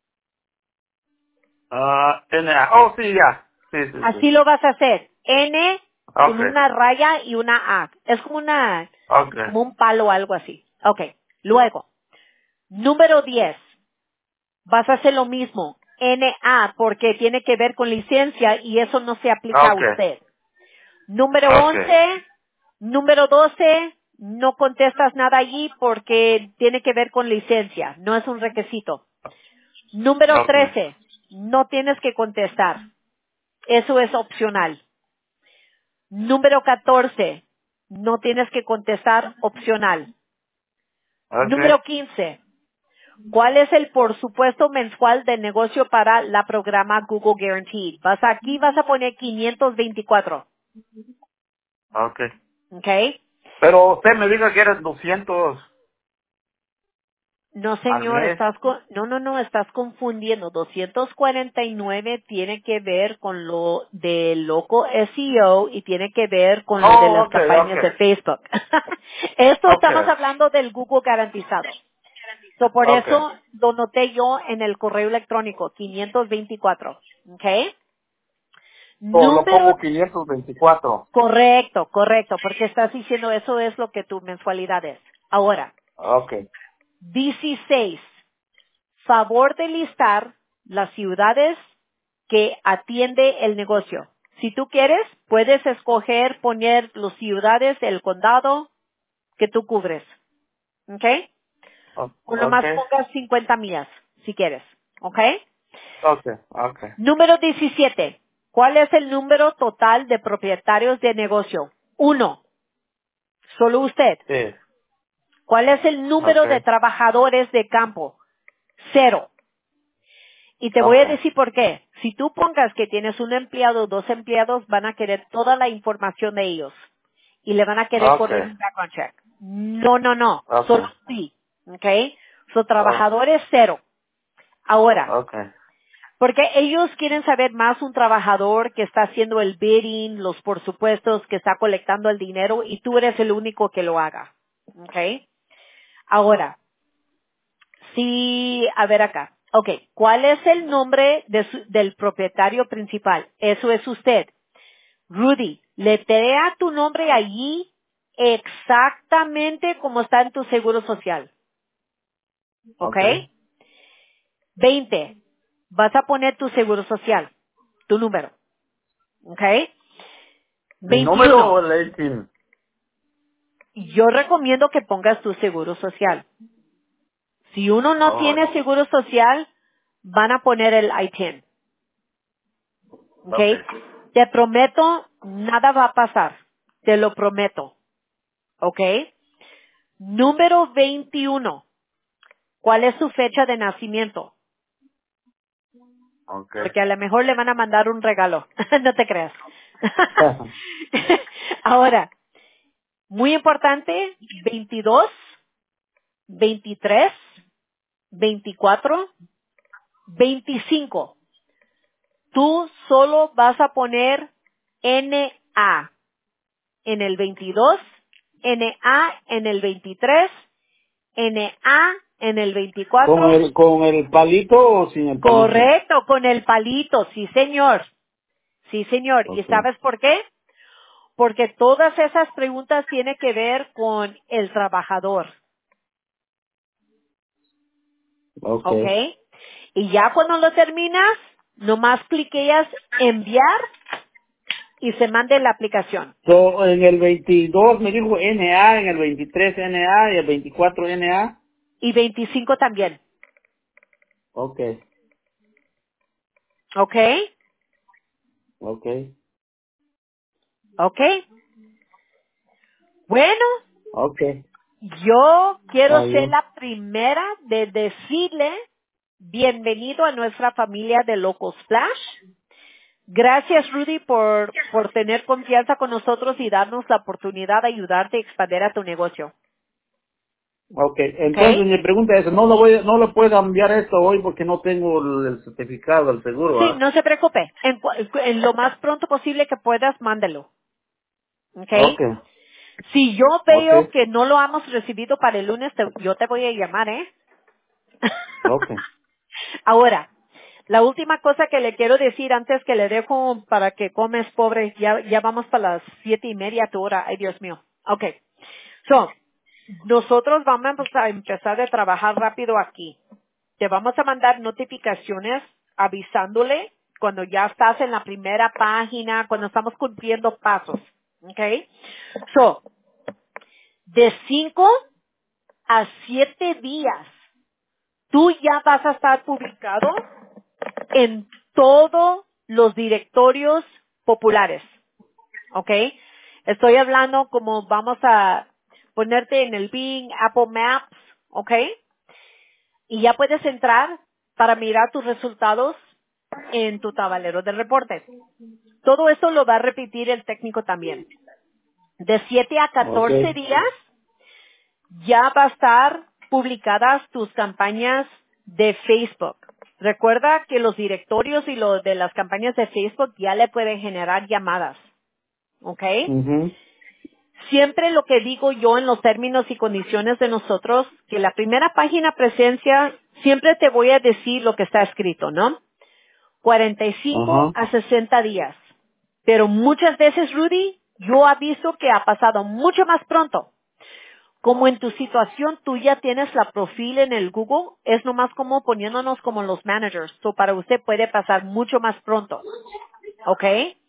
NA. Oh, sí, ya. Sí, sí, sí. Así lo vas a hacer. N con Okay. una raya y una A. Es Okay. como un palo o algo así. Ok. Luego, número 10. Vas a hacer lo mismo. NA porque tiene que ver con licencia y eso no se aplica a Okay. usted. Número Okay. 11, número 12, no contestas nada allí porque tiene que ver con licencia, no es un requisito. Número Okay. 13, no tienes que contestar, eso es opcional. Número 14, no tienes que contestar, opcional. Okay. Número 15, ¿cuál es el por supuesto mensual del negocio para la programa Google Guaranteed? Aquí vas a poner 524, Okay. ¿ok? Pero usted me dijo que eran 200 No, al señor, mes. no, estás confundiendo. 249 tiene que ver con lo de loco SEO y tiene que ver con lo de Oh, las okay, campañas de okay. Facebook. Esto estamos Okay. hablando del Google garantizado. Por Okay. eso lo noté yo en el correo electrónico, 524. ¿Ok? So, lo Número, pongo 524. correcto, porque estás diciendo eso es lo que tu mensualidad es. Ahora, Okay. 16. Favor de listar las ciudades que atiende el negocio. Si tú quieres, puedes escoger poner las ciudades del condado que tú cubres. ¿Ok? O nomás Okay. pongas 50 millas, si quieres. ¿Ok? Okay. Okay. Número 17. ¿Cuál es el número total de propietarios de negocio? 1. Solo usted. Sí. ¿Cuál es el número de Okay. trabajadores de campo? 0. Y te voy a Okay. decir por qué. Si tú pongas que tienes un empleado o dos empleados, van a querer toda la información de ellos. Y le van a querer correr Okay. un background check. No. Okay. Solo sí. ¿Ok? Su Oh, trabajador es 0. Ahora, okay. porque ellos quieren saber más un trabajador que está haciendo el bidding, los por supuestos, que está colectando el dinero y tú eres el único que lo haga. ¿Ok? Ahora, sí, a ver acá. Ok, ¿cuál es el nombre del propietario principal? Eso es usted. Rudy, letrea tu nombre allí exactamente como está en tu seguro social. ¿Ok? Okay. 20. Vas a poner tu seguro social, tu número. ¿Ok? Mi número 21. o el 18. Yo recomiendo que pongas tu seguro social. Si uno no Oh, tiene seguro social, van a poner el ITIN. ¿Ok? okay. Te prometo, nada va a pasar. Te lo prometo. ¿Ok? Número 21. ¿Cuál es su fecha de nacimiento? Okay. Porque a lo mejor le van a mandar un regalo. No te creas. Ahora, muy importante, 22, 23, 24, 25. Tú solo vas a poner NA en el 22, NA en el 23, NA en el 24. Con el palito o sin el palito? Correcto, con el palito, sí señor. Sí señor. ¿Y Okay. sabes por qué? Porque todas esas preguntas tienen que ver con el trabajador. ¿Ok? Okay. Y ya cuando lo terminas, nomás cliqueas enviar y se mande la aplicación. So, en el 22 me dijo NA, en el 23 NA y el 24 NA. Y 25 también. Okay. ¿Ok? Okay. ¿Ok? Bueno, Okay. yo quiero Está ser bien. la primera de decirle bienvenido a nuestra familia de Locos Flash. Gracias, Rudy, por tener confianza con nosotros y darnos la oportunidad de ayudarte a expandir a tu negocio. Okay. ¿Ok? Entonces mi pregunta es, no le puedo enviar esto hoy porque no tengo el certificado del seguro, Sí, ¿ah? no se preocupe. En lo más pronto posible que puedas, mándelo. ¿Ok? Okay. Si yo veo Okay. que no lo hemos recibido para el lunes, yo te voy a llamar, ¿eh? Okay. Ahora, la última cosa que le quiero decir antes que le dejo para que comes, pobre, ya vamos para las 7:30 tu hora. Ay, Dios mío. Okay. So, nosotros vamos a empezar a trabajar rápido aquí. Te vamos a mandar notificaciones avisándole cuando ya estás en la primera página, cuando estamos cumpliendo pasos. Okay. So, de 5 a 7 días, tú ya vas a estar publicado en todos los directorios populares. ¿Ok? Estoy hablando como vamos a ponerte en el Bing, Apple Maps, ¿ok? Y ya puedes entrar para mirar tus resultados en tu tablero de reportes. Todo esto lo va a repetir el técnico también. De 7 a 14 Okay. días ya va a estar publicadas tus campañas de Facebook. Recuerda que los directorios y lo de las campañas de Facebook ya le pueden generar llamadas. ¿Ok? Mhm. Siempre lo que digo yo en los términos y condiciones de nosotros, que la primera página presencia, siempre te voy a decir lo que está escrito, ¿no? 45 Ajá. a 60 días. Pero muchas veces, Rudy, yo aviso que ha pasado mucho más pronto. Como en tu situación tú ya tienes la profil en el Google, es nomás como poniéndonos como los managers. So para usted puede pasar mucho más pronto. ¿Ok?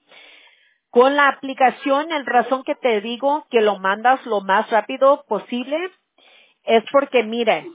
Con la aplicación, el razón que te digo que lo mandas lo más rápido posible es porque, mire,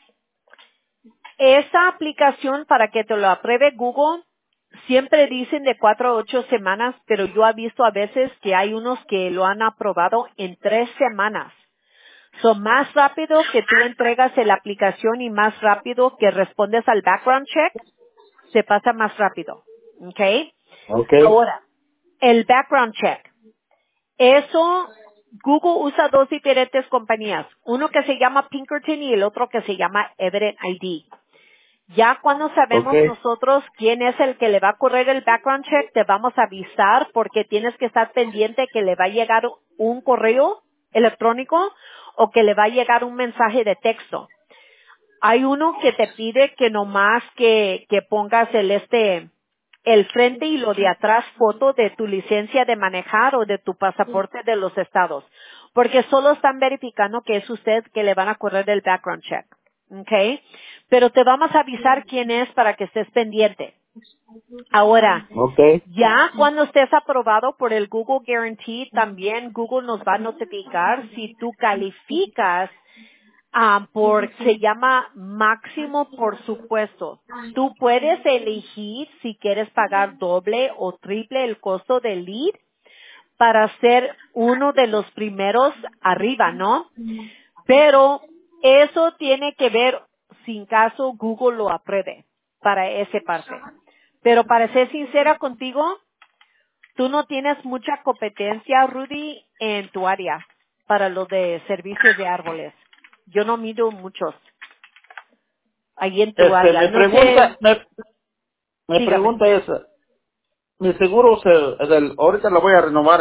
esa aplicación para que te lo apruebe Google, siempre dicen de 4 a 8 semanas, pero yo he visto a veces que hay unos que lo han aprobado en 3 semanas. Son más rápido que tú entregas la aplicación y más rápido que respondes al background check, se pasa más rápido. ¿Ok? Okay. Ahora, el background check. Eso, Google usa dos diferentes compañías. Uno que se llama Pinkerton y el otro que se llama Evident ID. Ya cuando sabemos Okay. nosotros quién es el que le va a correr el background check, te vamos a avisar porque tienes que estar pendiente que le va a llegar un correo electrónico o que le va a llegar un mensaje de texto. Hay uno que te pide que nomás que pongas el frente y lo de atrás foto de tu licencia de manejar o de tu pasaporte de los estados. Porque solo están verificando que es usted que le van a correr el background check. ¿Ok? Pero te vamos a avisar quién es para que estés pendiente. Ahora, Okay. ya cuando estés aprobado por el Google Guarantee, también Google nos va a notificar si tú calificas se llama máximo por supuesto. Tú puedes elegir si quieres pagar doble o triple el costo del lead para ser uno de los primeros arriba, ¿no? Pero eso tiene que ver sin caso Google lo apruebe para esa parte. Pero para ser sincera contigo, tú no tienes mucha competencia, Rudy, en tu área para lo de servicios de árboles. Yo no miro muchos ahí en tu área. Mi No sé, pregunta, mi dígame. pregunta es, mi seguro ahorita lo voy a renovar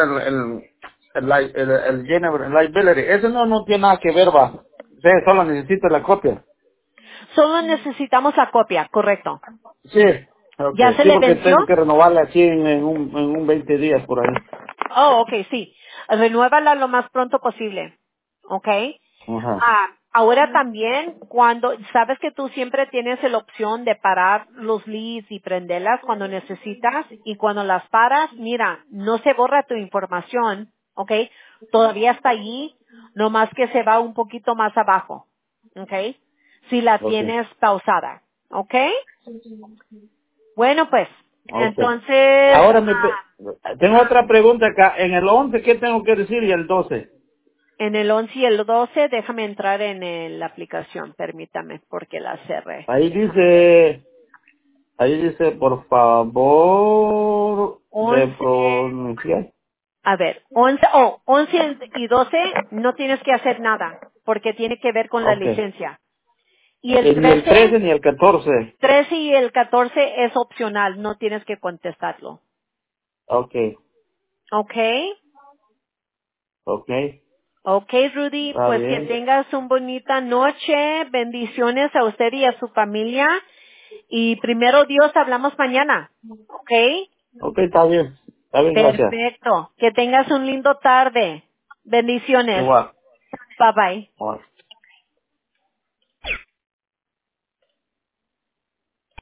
el liability. Eso no tiene nada que ver, va. Sí, solo necesito la copia. Solo necesitamos la copia, correcto. Sí. Okay. ¿Ya se Sí, le porque venció? tengo que renovarla aquí en un 20 días por ahí. Oh, ok, sí. Renuévala lo más pronto posible. Ok. Ajá. Ahora también, sabes que tú siempre tienes la opción de parar los leads y prenderlas cuando necesitas y cuando las paras, mira, no se borra tu información, ok. Todavía está allí, nomás que se va un poquito más abajo, ok. Si la Okay. tienes pausada. ¿Ok? Bueno, pues, Ok. entonces, Ahora tengo otra pregunta acá. En el 11, ¿qué tengo que decir? Y el 12. en el 11 y el 12, déjame entrar en la aplicación, permítame, porque la cerré. Ahí dice, por favor, 11, pronunciar. a ver, 11 y 12 no tienes que hacer nada, porque tiene que ver con la Ok. licencia. Y el Ni el 13 ni el 14. 13 y el 14 es opcional, no tienes que contestarlo. Ok. ¿Ok? Ok. Ok, Rudy, Está pues que bien. tengas una bonita noche, bendiciones a usted y a su familia, y primero Dios hablamos mañana. ¿Ok? Ok, está bien. Está bien, gracias. Perfecto. Que tengas un lindo tarde. Bendiciones. Igual. Bye bye. Igual.